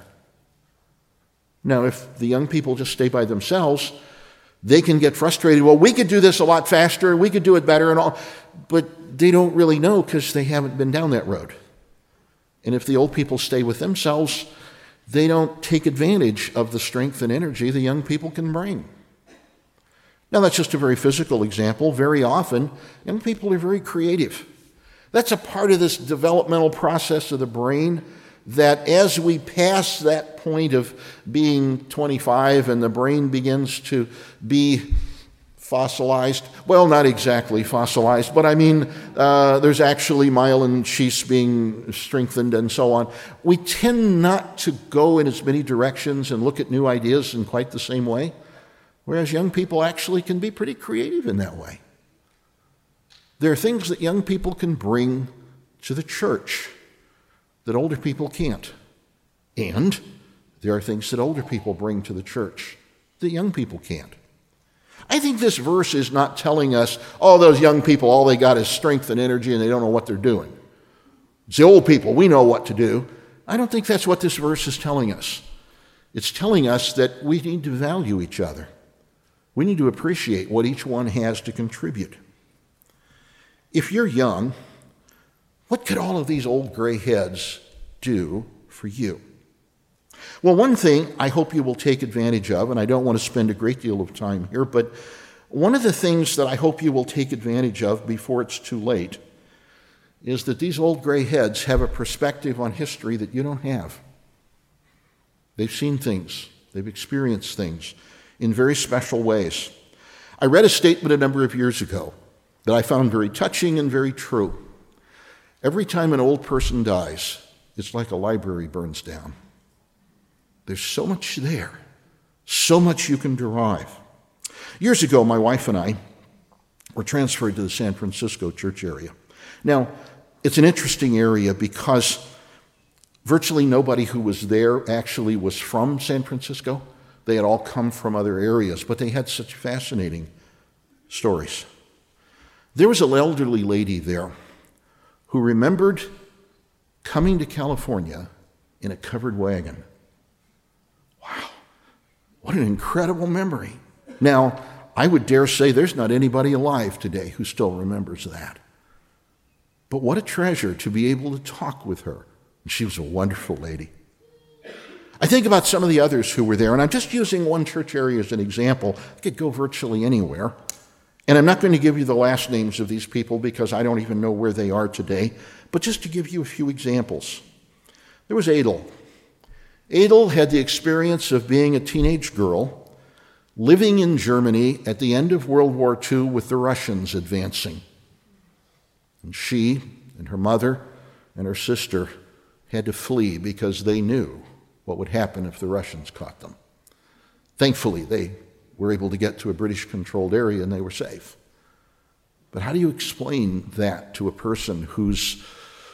Now, if the young people just stay by themselves, they can get frustrated. Well, we could do this a lot faster, we could do it better and all, but they don't really know because they haven't been down that road. And if the old people stay with themselves, they don't take advantage of the strength and energy the young people can bring. Now, that's just a very physical example. Very often, young people are very creative. That's a part of this developmental process of the brain that as we pass that point of being 25 and the brain begins to be fossilized, well, not exactly fossilized, but I mean there's actually myelin sheaths being strengthened and so on, we tend not to go in as many directions and look at new ideas in quite the same way, whereas young people actually can be pretty creative in that way. There are things that young people can bring to the church that older people can't. And there are things that older people bring to the church that young people can't. I think this verse is not telling us, oh, those young people, all they got is strength and energy and they don't know what they're doing. It's the old people, we know what to do. I don't think that's what this verse is telling us. It's telling us that we need to value each other. We need to appreciate what each one has to contribute. If you're young, what could all of these old gray heads do for you? Well, one thing I hope you will take advantage of, and I don't want to spend a great deal of time here, but one of the things that I hope you will take advantage of before it's too late is that these old gray heads have a perspective on history that you don't have. They've seen things, they've experienced things in very special ways. I read a statement a number of years ago that I found very touching and very true. Every time an old person dies, it's like a library burns down. There's so much there, so much you can derive. Years ago, my wife and I were transferred to the San Francisco church area. Now, it's an interesting area because virtually nobody who was there actually was from San Francisco. They had all come from other areas, but they had such fascinating stories. There was an elderly lady there who remembered coming to California in a covered wagon. Wow, what an incredible memory. Now, I would dare say there's not anybody alive today who still remembers that. But what a treasure to be able to talk with her. And she was a wonderful lady. I think about some of the others who were there, and I'm just using one church area as an example. I could go virtually anywhere. And I'm not going to give you the last names of these people because I don't even know where they are today, but just to give you a few examples. There was Adel. Adel had the experience of being a teenage girl living in Germany at the end of World War II with the Russians advancing. And she and her mother and her sister had to flee because they knew what would happen if the Russians caught them. Thankfully, they were able to get to a British-controlled area and they were safe. But how do you explain that to a person who's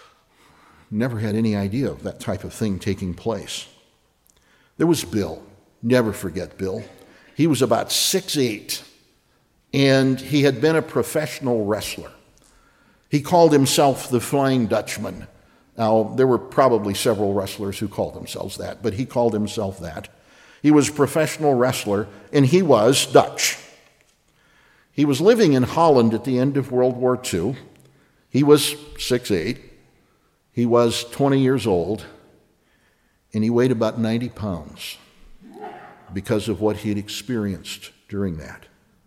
never had any idea of that type of thing taking place? There was Bill. Never forget Bill. He was about 6'8", and he had been a professional wrestler. He called himself the Flying Dutchman. Now, there were probably several wrestlers who called themselves that, but he called himself that. He was a professional wrestler, and he was Dutch. He was living in Holland at the end of World War II. He was 6'8". He was 20 years old, and he weighed about 90 pounds because of what he had experienced during that.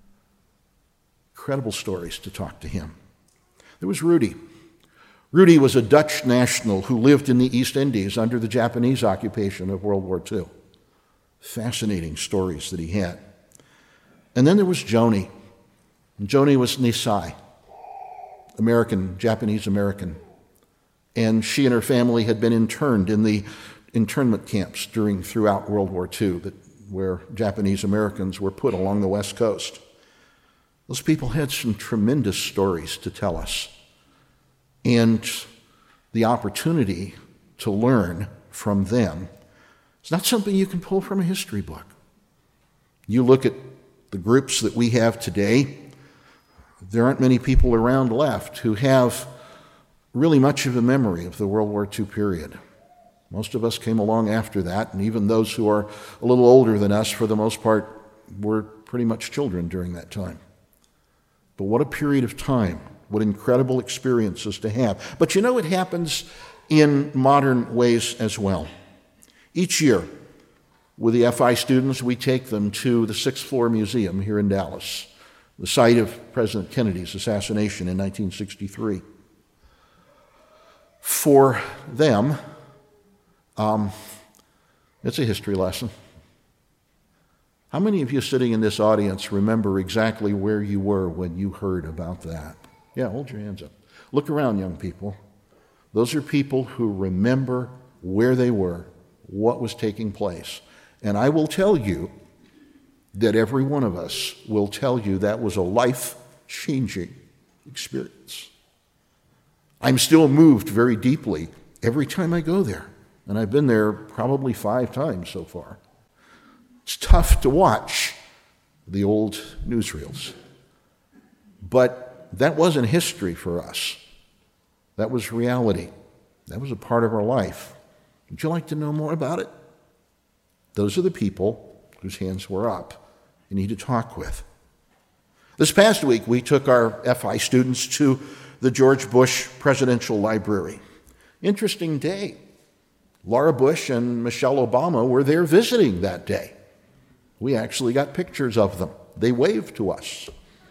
Incredible stories to talk to him. There was Rudy. Rudy was a Dutch national who lived in the East Indies under the Japanese occupation of World War II. Fascinating stories that he had. And then there was Joni. And Joni was Nisai, American, Japanese-American. And she and her family had been interned in the internment camps throughout World War II where Japanese Americans were put along the West Coast. Those people had some tremendous stories to tell us. And the opportunity to learn from them, it's not something you can pull from a history book. You look at the groups that we have today, there aren't many people around left who have really much of a memory of the World War II period. Most of us came along after that, and even those who are a little older than us, for the most part, were pretty much children during that time. But what a period of time, what incredible experiences to have. But you know, it happens in modern ways as well. Each year, with the FI students, we take them to the 6th Floor Museum here in Dallas, the site of President Kennedy's assassination in 1963. For them, It's a history lesson. How many of you sitting in this audience remember exactly where you were when you heard about that? Yeah, hold your hands up. Look around, young people. Those are people who remember where they were, what was taking place. And I will tell you that every one of us will tell you that was a life-changing experience. I'm still moved very deeply every time I go there. And I've been there probably 5 times so far. It's tough to watch the old newsreels. But that wasn't history for us. That was reality. That was a part of our life. Would you like to know more about it? Those are the people whose hands were up you need to talk with. This past week, we took our FI students to the George Bush Presidential Library. Interesting day. Laura Bush and Michelle Obama were there visiting that day. We actually got pictures of them. They waved to us.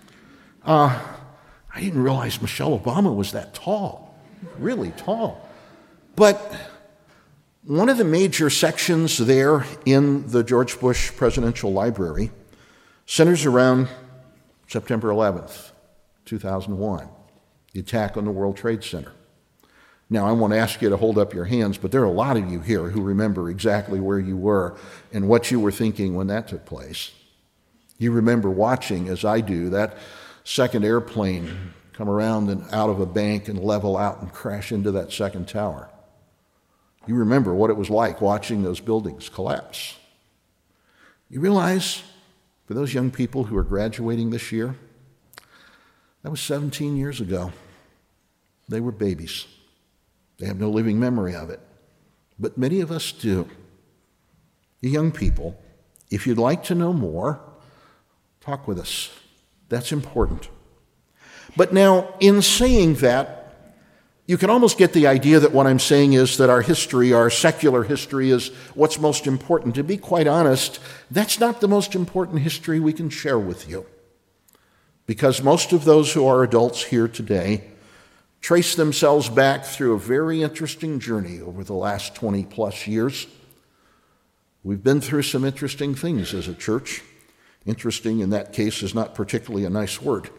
I didn't realize Michelle Obama was that tall, really tall. But one of the major sections there in the George Bush Presidential Library centers around September 11th, 2001, the attack on the World Trade Center. Now, I won't ask you to hold up your hands, but there are a lot of you here who remember exactly where you were and what you were thinking when that took place. You remember watching, as I do, that second airplane come around and out of a bank and level out and crash into that second tower. You remember what it was like watching those buildings collapse. You realize, for those young people who are graduating this year, that was 17 years ago. They were babies. They have no living memory of it. But many of us do. You young people, if you'd like to know more, talk with us. That's important. But now, in saying that, you can almost get the idea that what I'm saying is that our history, our secular history, is what's most important. To be quite honest, that's not the most important history we can share with you. Because most of those who are adults here today trace themselves back through a very interesting journey over the last 20 plus years. We've been through some interesting things as a church. Interesting in that case is not particularly a nice word.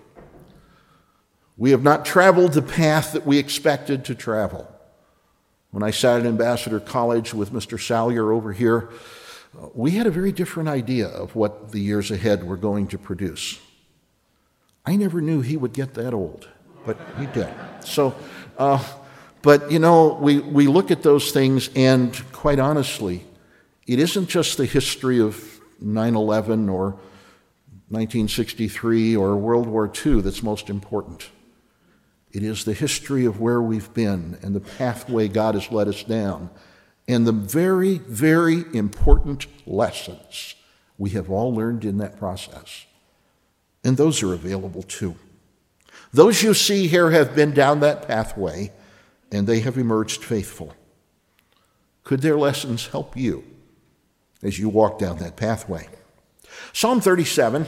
We have not traveled the path that we expected to travel. When I sat at Ambassador College with Mr. Salyer over here, we had a very different idea of what the years ahead were going to produce. I never knew he would get that old, but he did. So, but you know, we look at those things, and quite honestly, it isn't just the history of 9/11 or 1963 or World War II that's most important. It is the history of where we've been and the pathway God has led us down, and the very, very important lessons we have all learned in that process. And those are available too. Those you see here have been down that pathway, and they have emerged faithful. Could their lessons help you as you walk down that pathway? Psalm 37,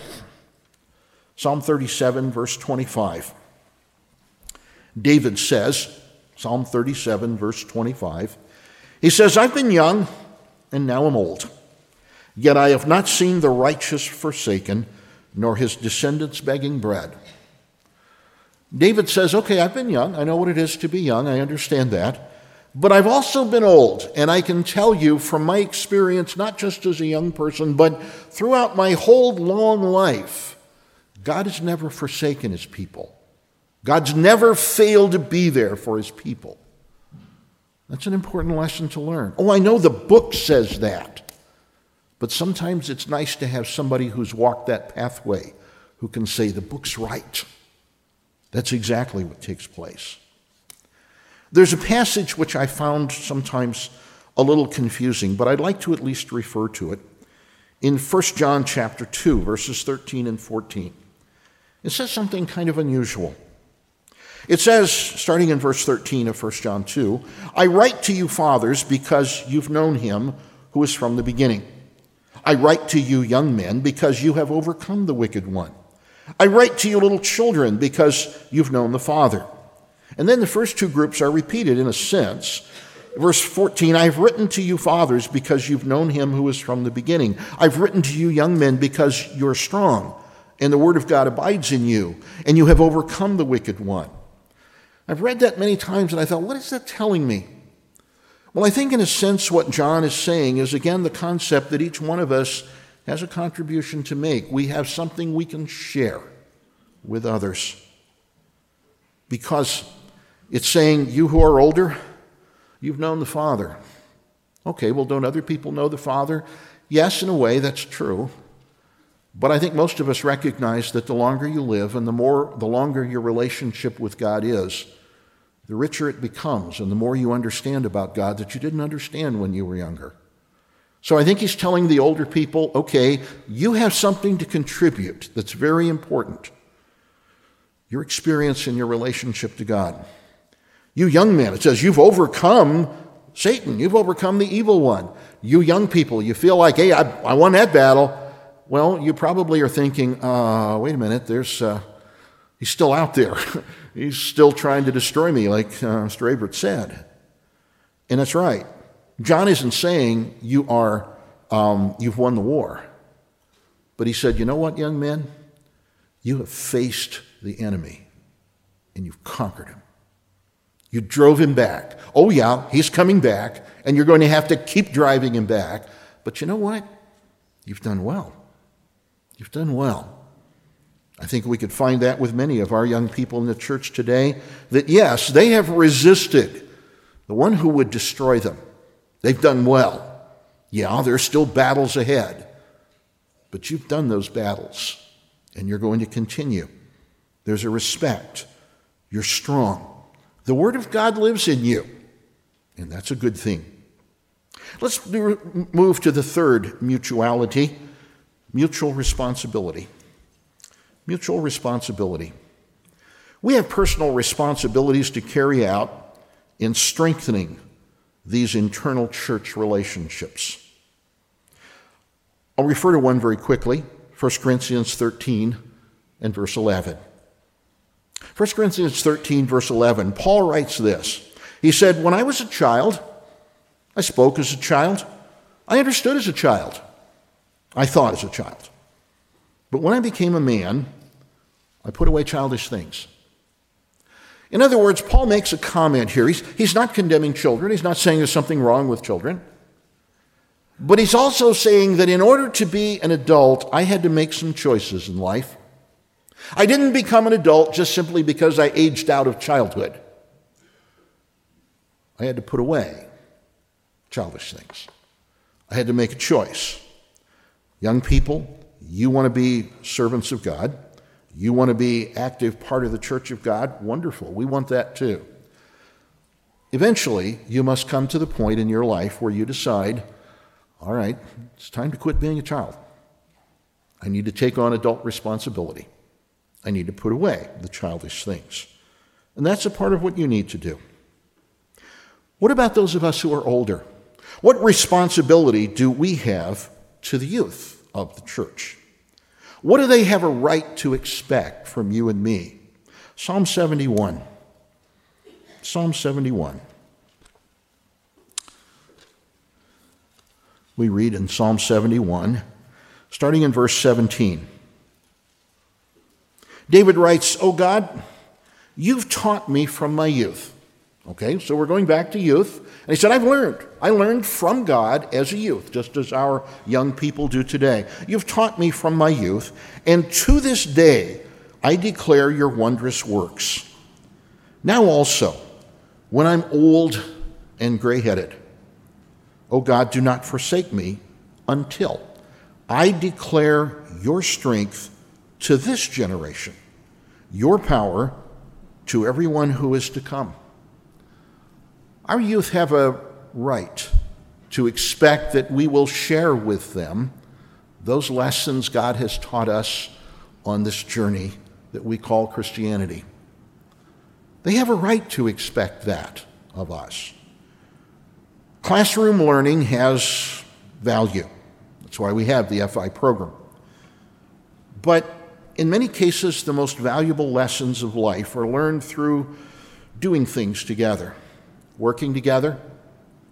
verse 25. David says, Psalm 37, verse 25, he says, I've been young, and now am old, yet I have not seen the righteous forsaken, nor his descendants begging bread. David says, okay, I've been young. I know what it is to be young. I understand that. But I've also been old, and I can tell you from my experience, not just as a young person, but throughout my whole long life, God has never forsaken his people. God's never failed to be there for his people. That's an important lesson to learn. Oh, I know the book says that, but sometimes it's nice to have somebody who's walked that pathway who can say the book's right. That's exactly what takes place. There's a passage which I found sometimes a little confusing, but I'd like to at least refer to it in 1 John chapter 2, verses 13 and 14. It says something kind of unusual. It says, starting in verse 13 of 1 John 2, I write to you, fathers, because you've known him who is from the beginning. I write to you, young men, because you have overcome the wicked one. I write to you, little children, because you've known the Father. And then the first two groups are repeated in a sense. Verse 14, I've written to you fathers because you've known him who is from the beginning. I've written to you young men because you're strong, and the word of God abides in you, and you have overcome the wicked one. I've read that many times, and I thought, what is that telling me? Well, I think in a sense what John is saying is, again, the concept that each one of us has a contribution to make. We have something we can share with others. Because it's saying, you who are older, you've known the Father. Okay, well, don't other people know the Father? Yes, in a way, that's true. But I think most of us recognize that the longer you live and the longer your relationship with God is, the richer it becomes and the more you understand about God that you didn't understand when you were younger. So I think he's telling the older people, okay, you have something to contribute that's very important. Your experience in your relationship to God. You young men, it says, you've overcome Satan. You've overcome the evil one. You young people, you feel like, hey, I won that battle. Well, you probably are thinking, wait a minute, he's still out there. He's still trying to destroy me, like Mr. Averett said. And that's right. John isn't saying you've won the war. But he said, you know what, young men? You have faced the enemy, and you've conquered him. You drove him back. Oh, yeah, he's coming back, and you're going to have to keep driving him back. But you know what? You've done well. You've done well. I think we could find that with many of our young people in the church today, that yes, they have resisted the one who would destroy them. They've done well. Yeah, there's still battles ahead. But you've done those battles, and you're going to continue. There's a respect. You're strong. The Word of God lives in you, and that's a good thing. Let's move to the third mutuality, mutual responsibility. Mutual responsibility. We have personal responsibilities to carry out in strengthening these internal church relationships. I'll refer to one very quickly, 1 Corinthians 13 and verse 11. 1 Corinthians 13, verse 11, Paul writes this. He said, when I was a child, I spoke as a child. I understood as a child. I thought as a child. But when I became a man, I put away childish things. In other words, Paul makes a comment here. He's not condemning children. He's not saying there's something wrong with children. But he's also saying that in order to be an adult, I had to make some choices in life. I didn't become an adult just simply because I aged out of childhood. I had to put away childish things. I had to make a choice. Young people, you want to be servants of God. You want to be active part of the church of God. Wonderful. We want that too. Eventually, you must come to the point in your life where you decide, all right, it's time to quit being a child. I need to take on adult responsibility. I need to put away the childish things. And that's a part of what you need to do. What about those of us who are older? What responsibility do we have to the youth of the church? What do they have a right to expect from you and me? Psalm 71. Psalm 71. We read in Psalm 71, starting in verse 17. David writes, "O God, you've taught me from my youth." Okay, so we're going back to youth. And he said, I learned from God as a youth, just as our young people do today. You've taught me from my youth, and to this day I declare your wondrous works. Now also, when I'm old and gray-headed, O God, do not forsake me until I declare your strength to this generation, your power to everyone who is to come. Our youth have a right to expect that we will share with them those lessons God has taught us on this journey that we call Christianity. They have a right to expect that of us. Classroom learning has value. That's why we have the FI program. But in many cases, the most valuable lessons of life are learned through doing things together, working together,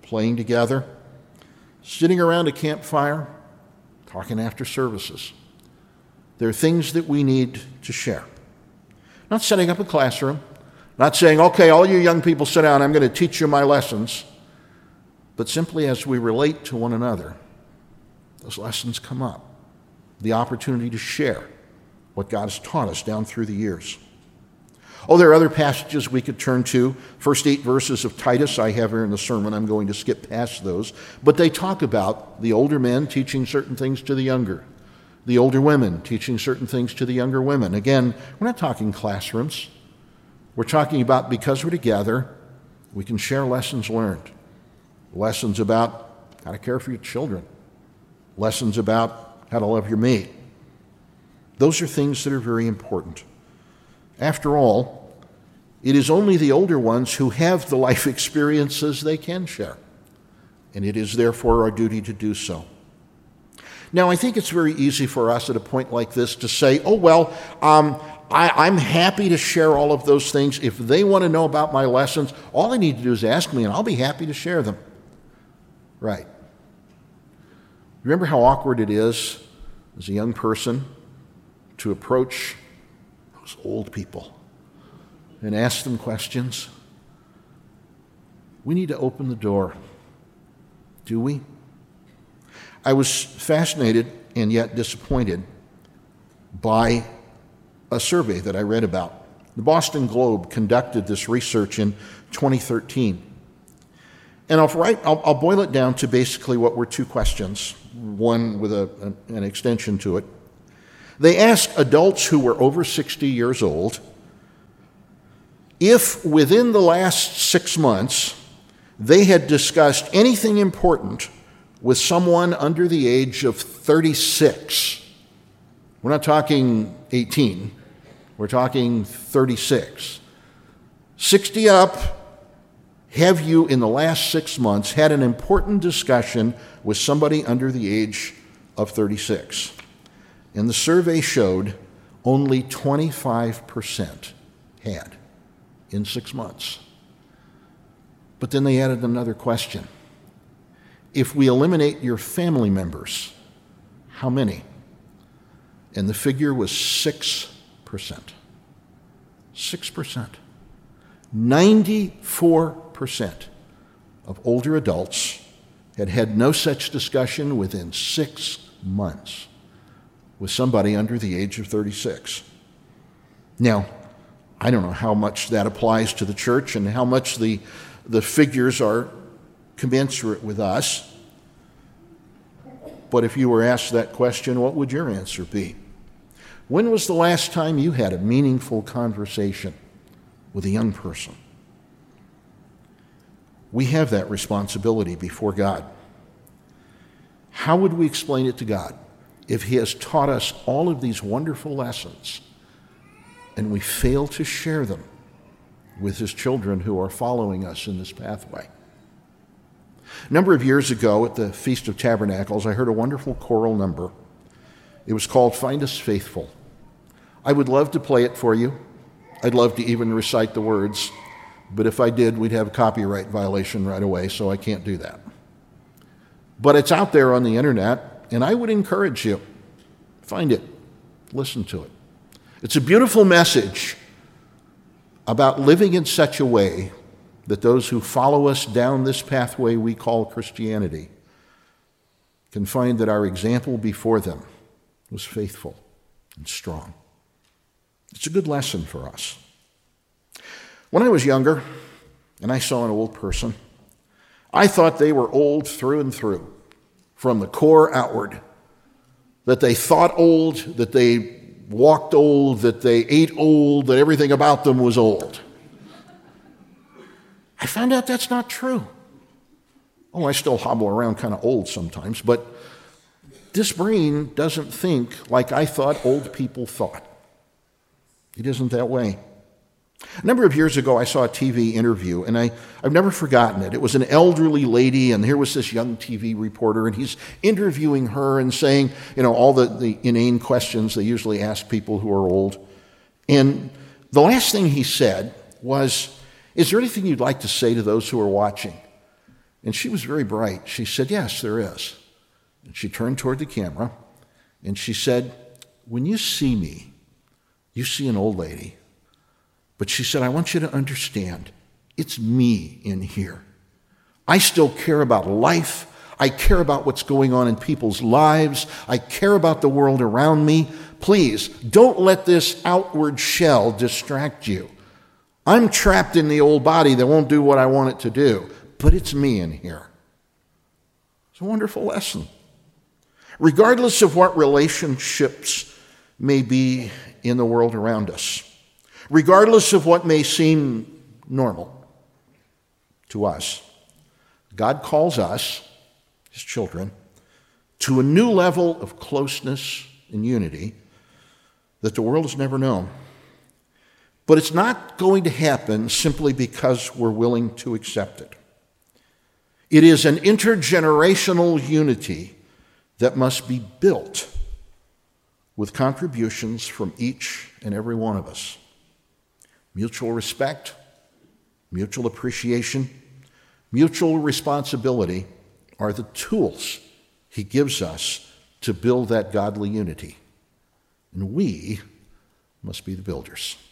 playing together, sitting around a campfire, talking after services. There are things that we need to share. Not setting up a classroom, not saying, okay, all you young people sit down, I'm going to teach you my lessons, but simply as we relate to one another, those lessons come up. The opportunity to share what God has taught us down through the years. Oh, there are other passages we could turn to. First 8 verses of Titus I have here in the sermon. I'm going to skip past those. But they talk about the older men teaching certain things to the younger, the older women teaching certain things to the younger women. Again, we're not talking classrooms. We're talking about because we're together, we can share lessons learned. Lessons about how to care for your children. Lessons about how to love your mate. Those are things that are very important. After all, it is only the older ones who have the life experiences they can share, and it is therefore our duty to do so. Now, I think it's very easy for us at a point like this to say, oh, well, I'm happy to share all of those things. If they want to know about my lessons, all they need to do is ask me, and I'll be happy to share them. Right. Remember how awkward it is as a young person to approach those old people and ask them questions? We need to open the door. Do we? I was fascinated and yet disappointed by a survey that I read about. The Boston Globe conducted this research in 2013. And I'll boil it down to basically what were 2 questions, one with an extension to it. They asked adults who were over 60 years old if within the last 6 months they had discussed anything important with someone under the age of 36. We're not talking 18, we're talking 36. 60 up, have you in the last 6 months had an important discussion with somebody under the age of 36? And the survey showed only 25% had in 6 months. But then they added another question. If we eliminate your family members, how many? And the figure was 6%. 6%. 94% of older adults had had no such discussion within 6 months with somebody under the age of 36. Now, I don't know how much that applies to the church and how much the figures are commensurate with us. But if you were asked that question, what would your answer be? When was the last time you had a meaningful conversation with a young person? We have that responsibility before God. How would we explain it to God if He has taught us all of these wonderful lessons and we fail to share them with His children who are following us in this pathway? A number of years ago at the Feast of Tabernacles, I heard a wonderful choral number. It was called Find Us Faithful. I would love to play it for you. I'd love to even recite the words, but if I did, we'd have a copyright violation right away, so I can't do that. But it's out there on the internet, and I would encourage you, find it, listen to it. It's a beautiful message about living in such a way that those who follow us down this pathway we call Christianity can find that our example before them was faithful and strong. It's a good lesson for us. When I was younger and I saw an old person, I thought they were old through and through, from the core outward, that they thought old, that they walked old, that they ate old, that everything about them was old. I found out that's not true. Oh, I still hobble around kind of old sometimes, but this brain doesn't think like I thought old people thought. It isn't that way. A number of years ago, I saw a TV interview, and I've never forgotten it. It was an elderly lady, and here was this young TV reporter, and he's interviewing her and saying, all the inane questions they usually ask people who are old. And the last thing he said was, "Is there anything you'd like to say to those who are watching?" And she was very bright. She said, yes, there is. And she turned toward the camera, and she said, when you see me, you see an old lady. But she said, I want you to understand, it's me in here. I still care about life. I care about what's going on in people's lives. I care about the world around me. Please, don't let this outward shell distract you. I'm trapped in the old body that won't do what I want it to do, but it's me in here. It's a wonderful lesson. Regardless of what relationships may be in the world around us, regardless of what may seem normal to us, God calls us, his children, to a new level of closeness and unity that the world has never known. But it's not going to happen simply because we're willing to accept it. It is an intergenerational unity that must be built with contributions from each and every one of us. Mutual respect, mutual appreciation, mutual responsibility are the tools he gives us to build that godly unity. And we must be the builders.